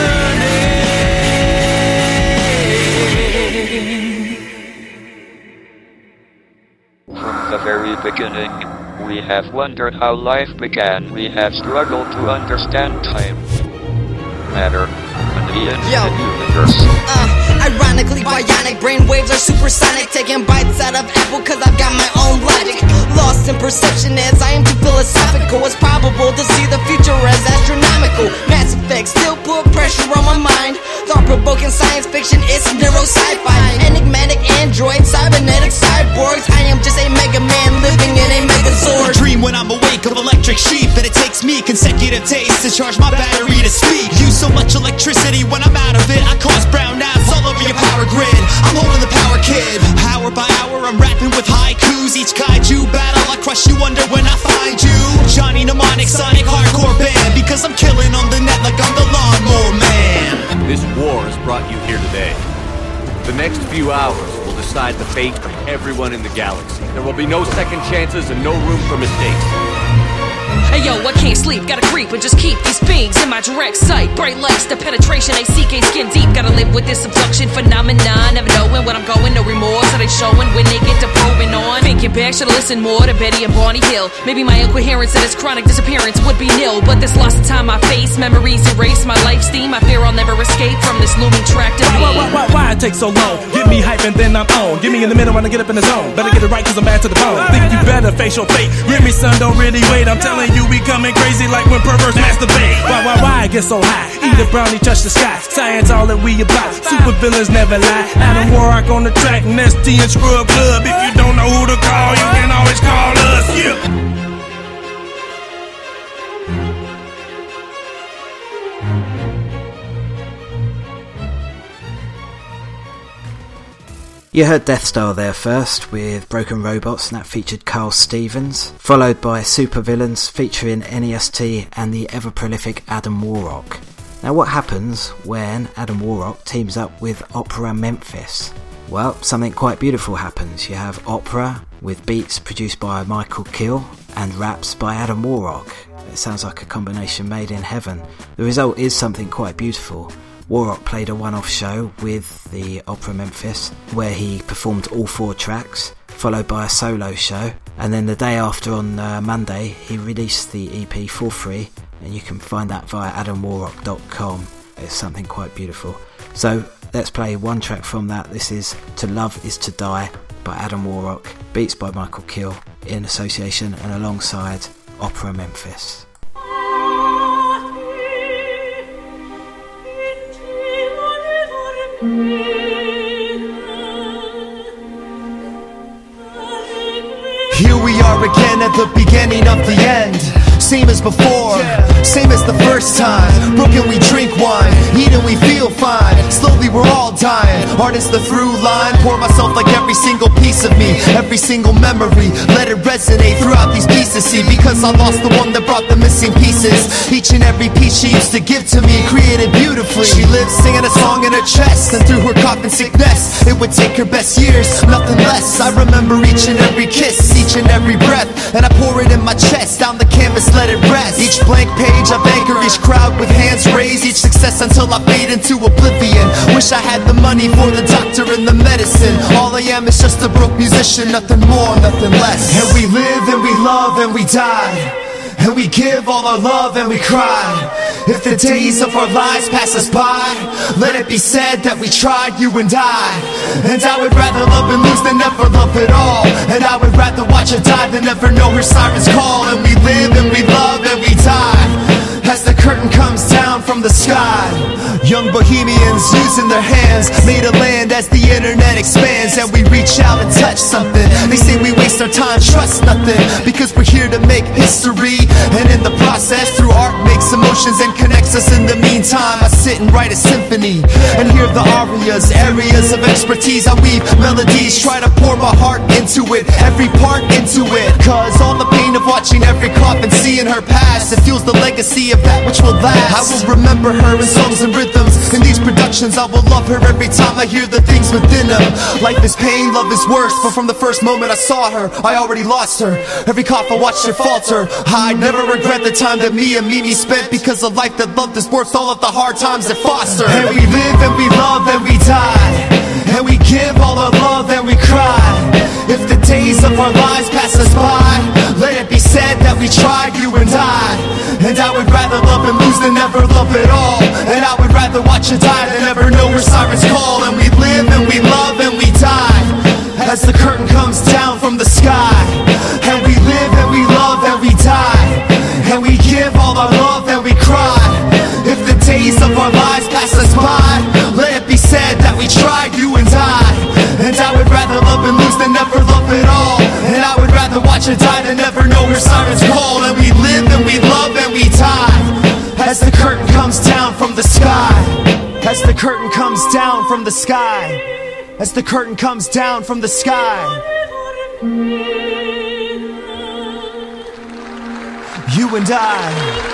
returning. From the very beginning, we have wondered how life began. We have struggled to understand time, matter, and the infinite universe. Uh, ironically, bionic brainwaves are supersonic, taking bites out of apple cause I've got my own logic. Lost in perception as I am too philosophical. It's probable to see the future as astronomical. Mass Effect still put pressure on my mind. Thought-provoking science fiction, it's neuro sci-fi. Enigmatic androids, cybernetic cyborgs. I am just a Mega Man living in a Megazord. I dream when I'm awake of electric sheep, and it takes me consecutive days to charge my battery to speak. Use so much electricity when I'm out of it, I cause brownouts all over your power grid. I'm holding the power kid. Hour by hour I'm rapping with haikus. Each kaiju battle I crush you under when I find you. Johnny Mnemonic, Sonic hardcore band, because I'm killing on the net like I'm the lawnmower man. This war has brought you here today. The next few hours will decide the fate of everyone in the galaxy. There will be no second chances and no room for mistakes. Hey yo, I can't sleep, gotta creep and just keep these beings in my direct sight. Bright lights, the penetration, A C K skin deep. Gotta live with this abduction phenomenon. Never knowing what I'm going, no remorse. Are they showing when they get to probing on? Thinking back, should've listened more to Betty and Barney Hill. Maybe my incoherence and its chronic disappearance would be nil. But this loss of time I face, memories erase my life's theme. I fear I'll never escape from this looming track to me. Why, why, why, why it take so long? Give me hype and then I'm on. Give me in the middle when I get up in the zone. Better get it right cause I'm bad to the bone. Think you better face your fate. Hear me son, don't really wait. I'm telling you we coming crazy like when perverts masturbate. Why, why, why it get so high? Eat a brownie, touch the sky. Science all that we about. Super villains never lie. Adam Warrock on the track, Nesty and Scrub Club. If you don't know who to call, you can always call us. Yeah. You heard Death Star there first with Broken Robots, and that featured Carl Stevens, followed by Supervillains featuring N E S T and the ever-prolific Adam Warrock. Now what happens when Adam Warrock teams up with Opera Memphis? Well, something quite beautiful happens. You have opera with beats produced by Michael Kill and raps by Adam Warrock. It sounds like a combination made in heaven. The result is something quite beautiful. Warrock played a one-off show with the Opera Memphis where he performed all four tracks, followed by a solo show, and then the day after on uh, Monday he released the E P for free, and you can find that via adam warrock dot com. It's something quite beautiful. So let's play one track from that. This is To Love Is To Die by Adam Warrock, beats by Michael Kill in association and alongside Opera Memphis. Here we are again at the beginning of the end. Same as before, same as the first time. Broken we drink wine, eat and we feel fine. Slowly we're all dying, art is the through line. Pour myself like every single piece of me, every single memory. Let it resonate throughout these pieces. See, because I lost the one that brought the missing pieces. Each and every piece she used to give to me, created beautifully. She lived singing a song in her chest, and through her cough and sickness, it would take her best years, nothing less. I remember each and every kiss, each and every breath, and I pour it in my chest, down the canvas, let it rest. Each blank page I anchor each crowd with hands raised, each success until I fade into oblivion. Wish I had the money for the doctor and the medicine. All I am is just a broke musician, nothing more, nothing less. And we live and we love and we die. and we give all our love and we cry. If the days of our lives pass us by, let it be said that we tried, you and I. And I would rather love and lose than never love at all. And I would rather watch her die than never know her sirens call. And we live and we love and we die as the curtain comes down from the sky. Young bohemians using their hands made a land as the internet expands, and we reach out and touch something. They say we waste our time, trust nothing, because we're here to make history. And in the process, through art makes emotions and connects us. In the meantime, I sit and write a symphony and hear the arias, areas of expertise. I weave melodies, try to pour my heart into it, every part into it. Cause all the pain of watching every coffin, seeing her pass, it fuels the legacy of that which will last. I will remember her in songs and rhythms. In these productions, I will love her every time I hear the things within her. Life is pain, love is worse, but from the first moment I saw her, I already lost her. Every cough I watched her falter. I never regret the time that me and Mimi spent, because a life that loved is worth all of the hard times that foster. And we live and we love and we die, and we give all our love and we cry. If the days of our lives pass us by, let it be said that we tried, you and I. And I would rather love and lose than never love at all. And I would rather watch her die than ever know her sirens call. And we live and we love and we die as the curtain comes down from the sky. And we live and we love and we die, and we give all our love and we cry. If the days of our lives pass us by, let it be said that we tried, you and I. And I would rather love and lose than never love at all. And I would rather watch her die than never know her sirens call. And we live and we love and we die as the curtain comes down from the sky. As the curtain comes down from the sky. As the curtain comes down from the sky. You and I.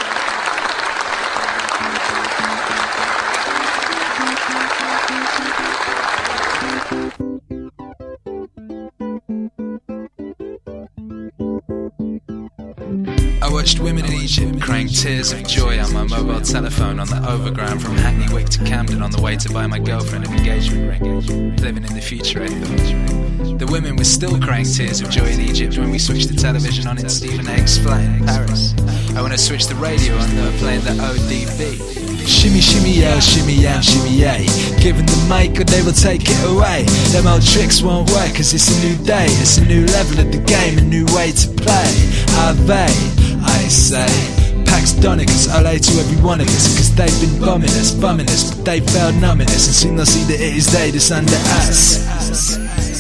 I watched women in Egypt crying tears of joy on my mobile telephone on the overground from Hackney Wick to Camden on the way to buy my girlfriend an engagement ring. Living in the future, I thought. The women were still crying tears of joy in Egypt when we switched the television on in Stephen Egg's flat in Paris. I want to switch the radio on, they were playing the O D B. Shimmy, shimmy, yeah, shimmy, yeah, shimmy, yeah. Give them the mic or they will take it away. Them old tricks won't work, cause it's a new day. It's a new level of the game, a new way to play. Ave, I say. Pax Donicus, Ole to every one of us, cause they've been bombing us, bumming us, but they failed numbing us, and soon they'll see that it is they that's under us.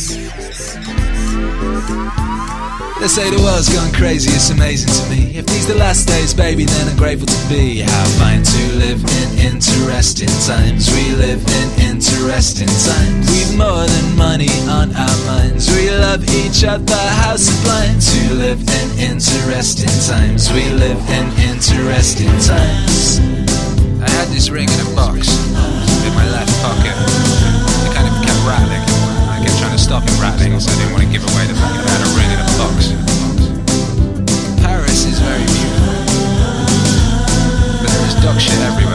They say the world's gone crazy, it's amazing to me. If these the last days, baby, then I'm grateful to be. How fine to live in interesting times. We live in interesting times. We've more than money on our minds. We love each other, house of blinds. We live in interesting times. We live in interesting times. I had this ring in a box in my left pocket. It kind of kept rattling. I kept trying to stop it rattling, so I didn't want to give away the fact that I had a ring in a box. Paris is very beautiful, but there is dog shit everywhere.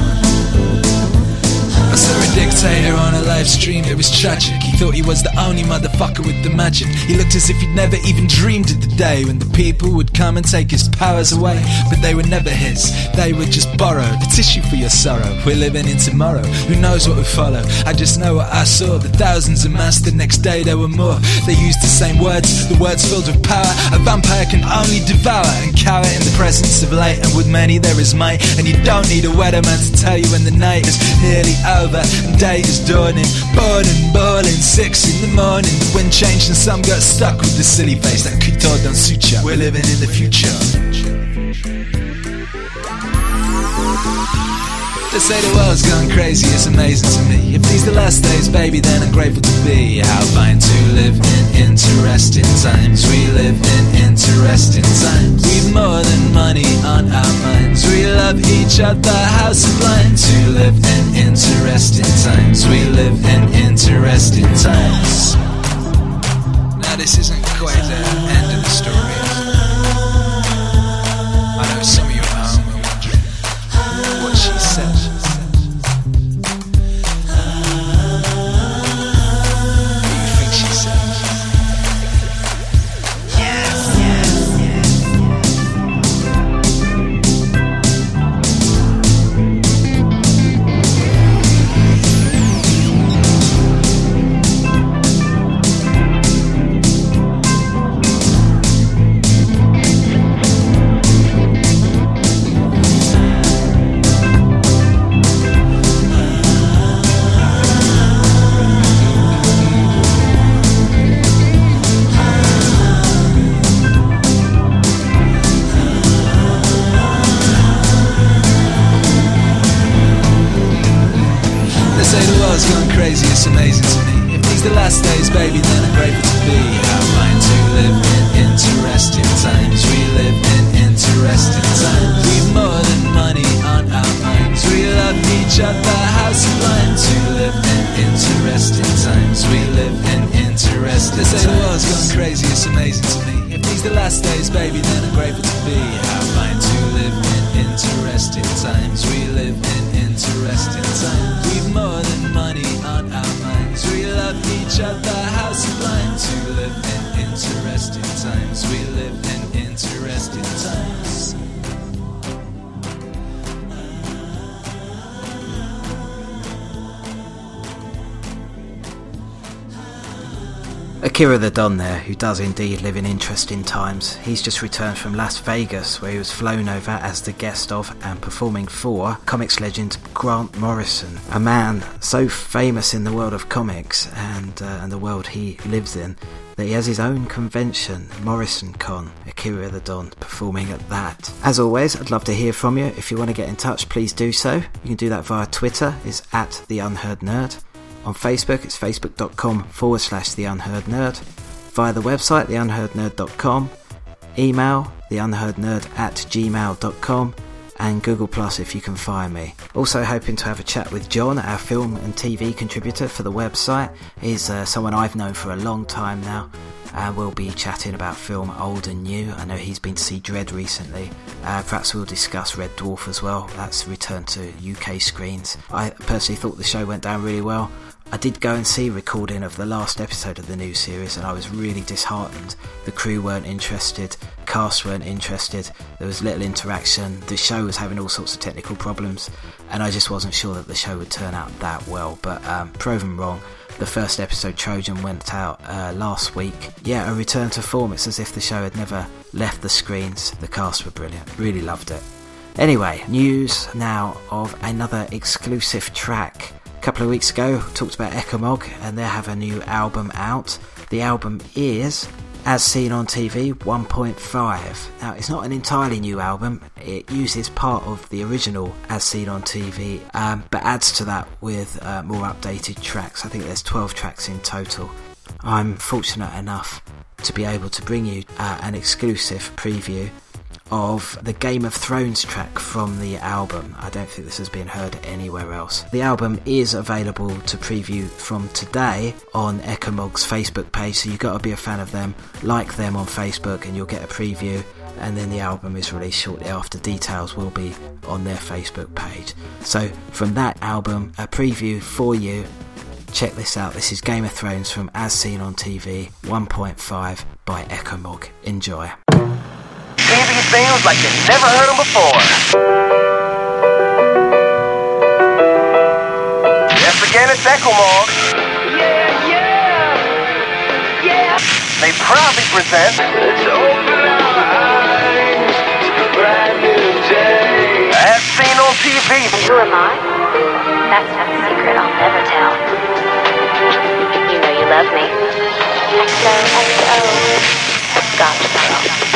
I saw a dictator on a live stream, it was tragic. He thought he was the only motherfucker with the magic. He looked as if he'd never even dreamed of the day when the people would come and take his powers away. But they were never his, they were just borrowed. A tissue for your sorrow, we're living in tomorrow. Who knows what will follow, I just know what I saw. The thousands amassed, the next day there were more. They used the same words, the words filled with power. A vampire can only devour and cower in the presence of light. And with many there is might, and you don't need a weatherman to tell you when the night is nearly over and day is dawning. Bored and bawling, six in the morning. The wind changed and some got stuck with the silly face that couture don't suit ya. We're living in the future. They say the world's gone crazy, it's amazing to me. If these the last days, baby, then I'm grateful to be. How fine to live in interesting times. We live in interesting times. We've more than money on our minds. We love each other, house of blinds. We live in interesting times. We live in interesting times. Now this isn't quite the end of the story. I know some of you at home are wondering what she said. amazing to me. If these the last days, baby, then I'm grateful to be how fine to live in interesting times. We live in interesting times. We've more than money on our minds. We love each other, house of lines. We live in interesting times. We live in interesting times. They say the world's gone crazy, it's amazing to me. If these the last days, baby, then I'm grateful to be how fine to live in interesting times. We live in interesting times. We've more than money on our minds. We love each other, house of lines. We live in interesting times. We live in interesting times. Akira the Don there, who does indeed live in interesting times. He's just returned from Las Vegas, where he was flown over as the guest of and performing for comics legend Grant Morrison, a man so famous in the world of comics and, uh, and the world he lives in, that he has his own convention, Morrison Con, Akira the Don, performing at that. As always, I'd love to hear from you. If you want to get in touch, please do so. You can do that via Twitter, it's at The Unheard Nerd. On Facebook, it's facebook.com forward slash The Unheard Nerd. Via the website, the unheard nerd dot com. Email, theunheardnerd at gmail dot com. And Google Plus if you can find me. Also hoping to have a chat with John, our film and T V contributor for the website. He's uh, someone I've known for a long time now. Uh, we'll be chatting about film old and new. I know he's been to see Dredd recently. Uh, perhaps we'll discuss Red Dwarf as well. That's returned to U K screens. I personally thought the show went down really well. I did go and see a recording of the last episode of the new series and I was really disheartened. The crew weren't interested, cast weren't interested, there was little interaction, the show was having all sorts of technical problems and I just wasn't sure that the show would turn out that well, but um, proven wrong. The first episode, Trojan, went out uh, last week. Yeah, a return to form. It's as if the show had never left the screens. The cast were brilliant, really loved it. Anyway, news now of another exclusive track. A couple of weeks ago, talked about Ecomog and they have a new album out. The album is As Seen on T V one point five. Now, it's not an entirely new album. It uses part of the original As Seen on T V, um, but adds to that with uh, more updated tracks. I think there's twelve tracks in total. I'm fortunate enough to be able to bring you uh, an exclusive preview of the Game of Thrones track from the album. I don't think this has been heard anywhere else. The album is available to preview from today on Ecomog's Facebook page, so you've got to be a fan of them, like them on Facebook and you'll get a preview, and then the album is released shortly after. Details will be on their Facebook page. So from that album, a preview for you. Check this out. This is Game of Thrones from As Seen on T V one point five by Ecomog. Enjoy. T V themes like you've never heard them before. Yes, again, it's Ecomog. Yeah, yeah, yeah. They proudly present. Let's open our eyes to a brand new day. As Seen on T V. And who am I? That's not a secret I'll never tell. You know you love me. X O X O. Scotch girl.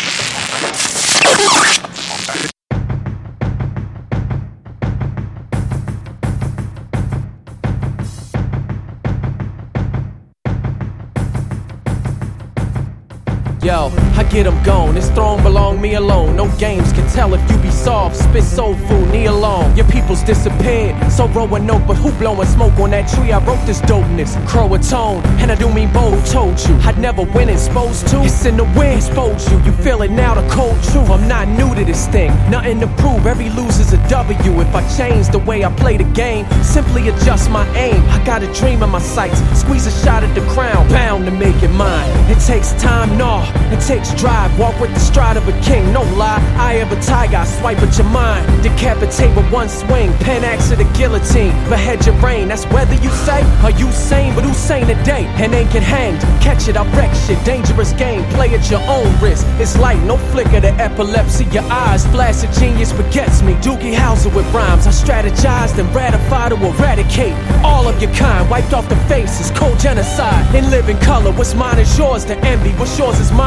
Yo, I get them gone. This throne belong me alone. No games can tell if you be soft. Spit soul food, knee alone. Your people's disappeared. So roll a note, but who blowing smoke on that tree? I wrote this dopeness. Crow a tone, and I do mean bold. Told you I'd never win exposed to. It's in the wind, exposed you. You feel it now, the cold truth. I'm not new to this thing. Nothing to prove. Every loser's a W. If I change the way I play the game, simply adjust my aim. I got a dream in my sights. Squeeze a shot at the crown, bound to make it mine. It takes time, nah. It takes drive, walk with the stride of a king, no lie. I have a tiger, I swipe at your mind. Decapitate with one swing, pen axe to the guillotine. Behead your brain, that's whether you say. Are you sane, but who's sane today? And ain't get hanged, catch it, I wreck shit. Dangerous game, play at your own risk. It's light, no flicker to epilepsy. Your eyes flash a genius, forgets me. Doogie Howser with rhymes, I strategized and ratified to eradicate all of your kind. Wiped off the faces, cold genocide. In living color, what's mine is yours to envy, what's yours is mine. I take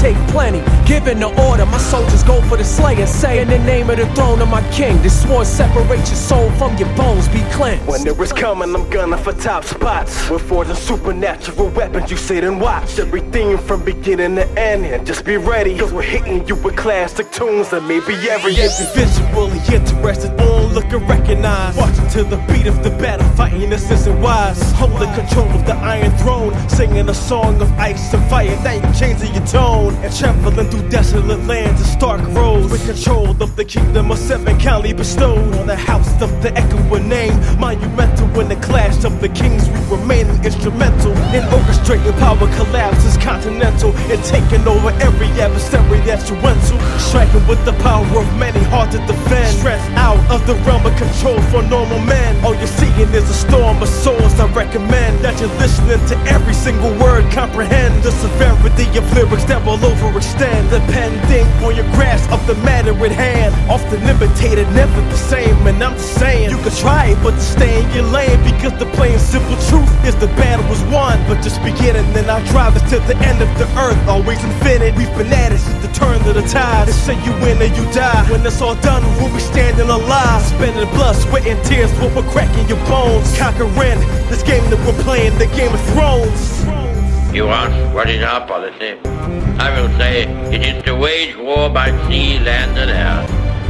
take plenty. Given the order, my soldiers go for the slayer. Say in the name of the throne of my king, this sword separate your soul from your bones, be cleansed. When it was coming, I'm gunning for top spots. We're forging supernatural weapons, you sit and watch everything from beginning to end. And just be ready, cause we're hitting you with classic tunes that maybe every is visually interested on, look and recognize. Watching to the beat of the battle, fighting this isn't wise. Holding control of the Iron Throne, singing a song of ice and fire. Now you changing your tone and traveling through desolate lands and stark roads. With control of the kingdom of seven county bestowed on the house of the echoing name. Monumental in the clash of the kings, we remaining instrumental in orchestrating power collapses continental and taking over every adversary that you went to. Striking with the power of many, hard to defend. Stress out of the realm of control for normal men. All you're seeing is a storm of swords. I recommend that you're listening to every single word, comprehend the severity of lyrics that will overextend, depending on your grasp of the matter at hand. Often imitated, never the same, and I'm just saying you can try it, but to stay in your lane, because the plain simple truth is the battle was won, but just beginning. And I'll drive us to the end of the earth, always infinite. We've been at it since the turn of the tide. They say you win or you die. When it's all done, we'll be standing alive, spending blood, sweat, and tears, but we're cracking your bones, conquering this game that we're playing, the Game of Thrones. You ask what is our policy? I will say it is to wage war by sea, land, and air.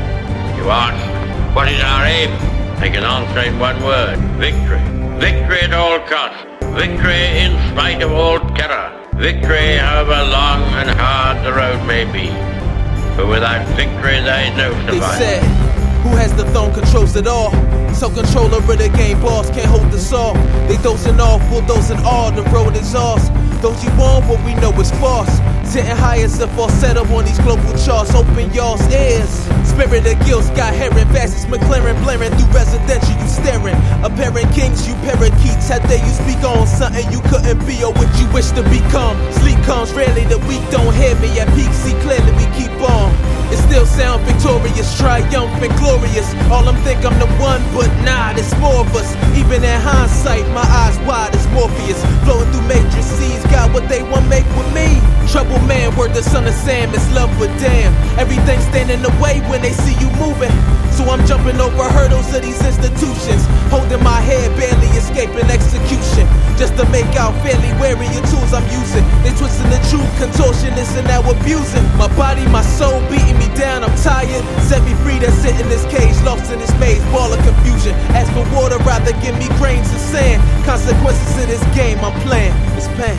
You ask what is our aim? I can answer in one word: victory. Victory at all costs. Victory in spite of all terror. Victory however long and hard the road may be. For without victory there is no survival. They said, who has the throne controls it all. So controller of the game, boss can't hold us all. They dozing off, bulldozing all, the road is ours. Those you want, what we know is false. Sitting high as a falsetto on these global charts. Open y'all's ears. Spirit of guilt got Heron, fastest McLaren blaring through residential. You staring. Apparent kings, you parakeets. How dare you speak on something you couldn't be or what you wish to become? Sleep comes rarely, the weak don't hear me. At peak, see clearly we keep on. It still sound victorious, triumphant, glorious. All I'm think I'm the one, but nah, there's more of us. Even in hindsight, my eyes wide as Morpheus. Flowing through matrices, got what they want make with me. Trouble man, word the son of Sam, is love, but damn, everything stand in the way when they see you moving. So I'm jumping over hurdles of these institutions, holding my head, barely escaping execution, just to make out fairly wary of tools I'm using. They twisting the truth, contortionists and now abusing my body, my soul beating me down. I'm tired, set me free, that's sit in this cage, lost in this maze, ball of confusion. Ask for water, rather give me grains of sand. Consequences of this game I'm playing, it's pain.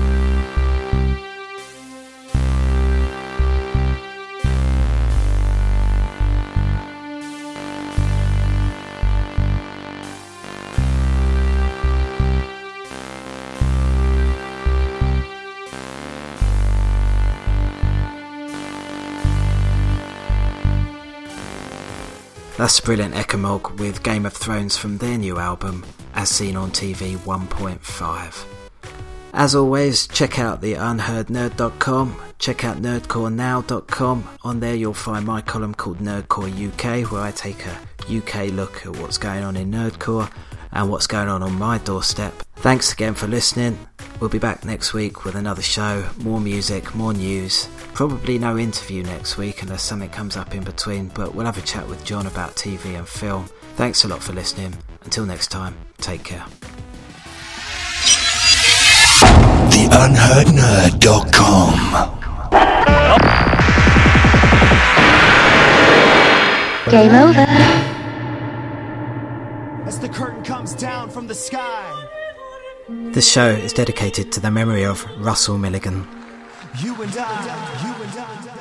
That's brilliant Ecomog with Game of Thrones from their new album, As Seen on T V one point five. As always, check out the unheard nerd dot com, check out nerdcore now dot com. On there you'll find my column called Nerdcore U K, where I take a U K look at what's going on in nerdcore and what's going on on my doorstep. Thanks again for listening. We'll be back next week with another show, more music, more news. Probably no interview next week unless something comes up in between, but we'll have a chat with John about T V and film. Thanks a lot for listening. Until next time, take care. the unheard nerd dot com. Game over. As the curtain comes down from the sky. This show is dedicated to the memory of Russell Milligan. You and I, you and I.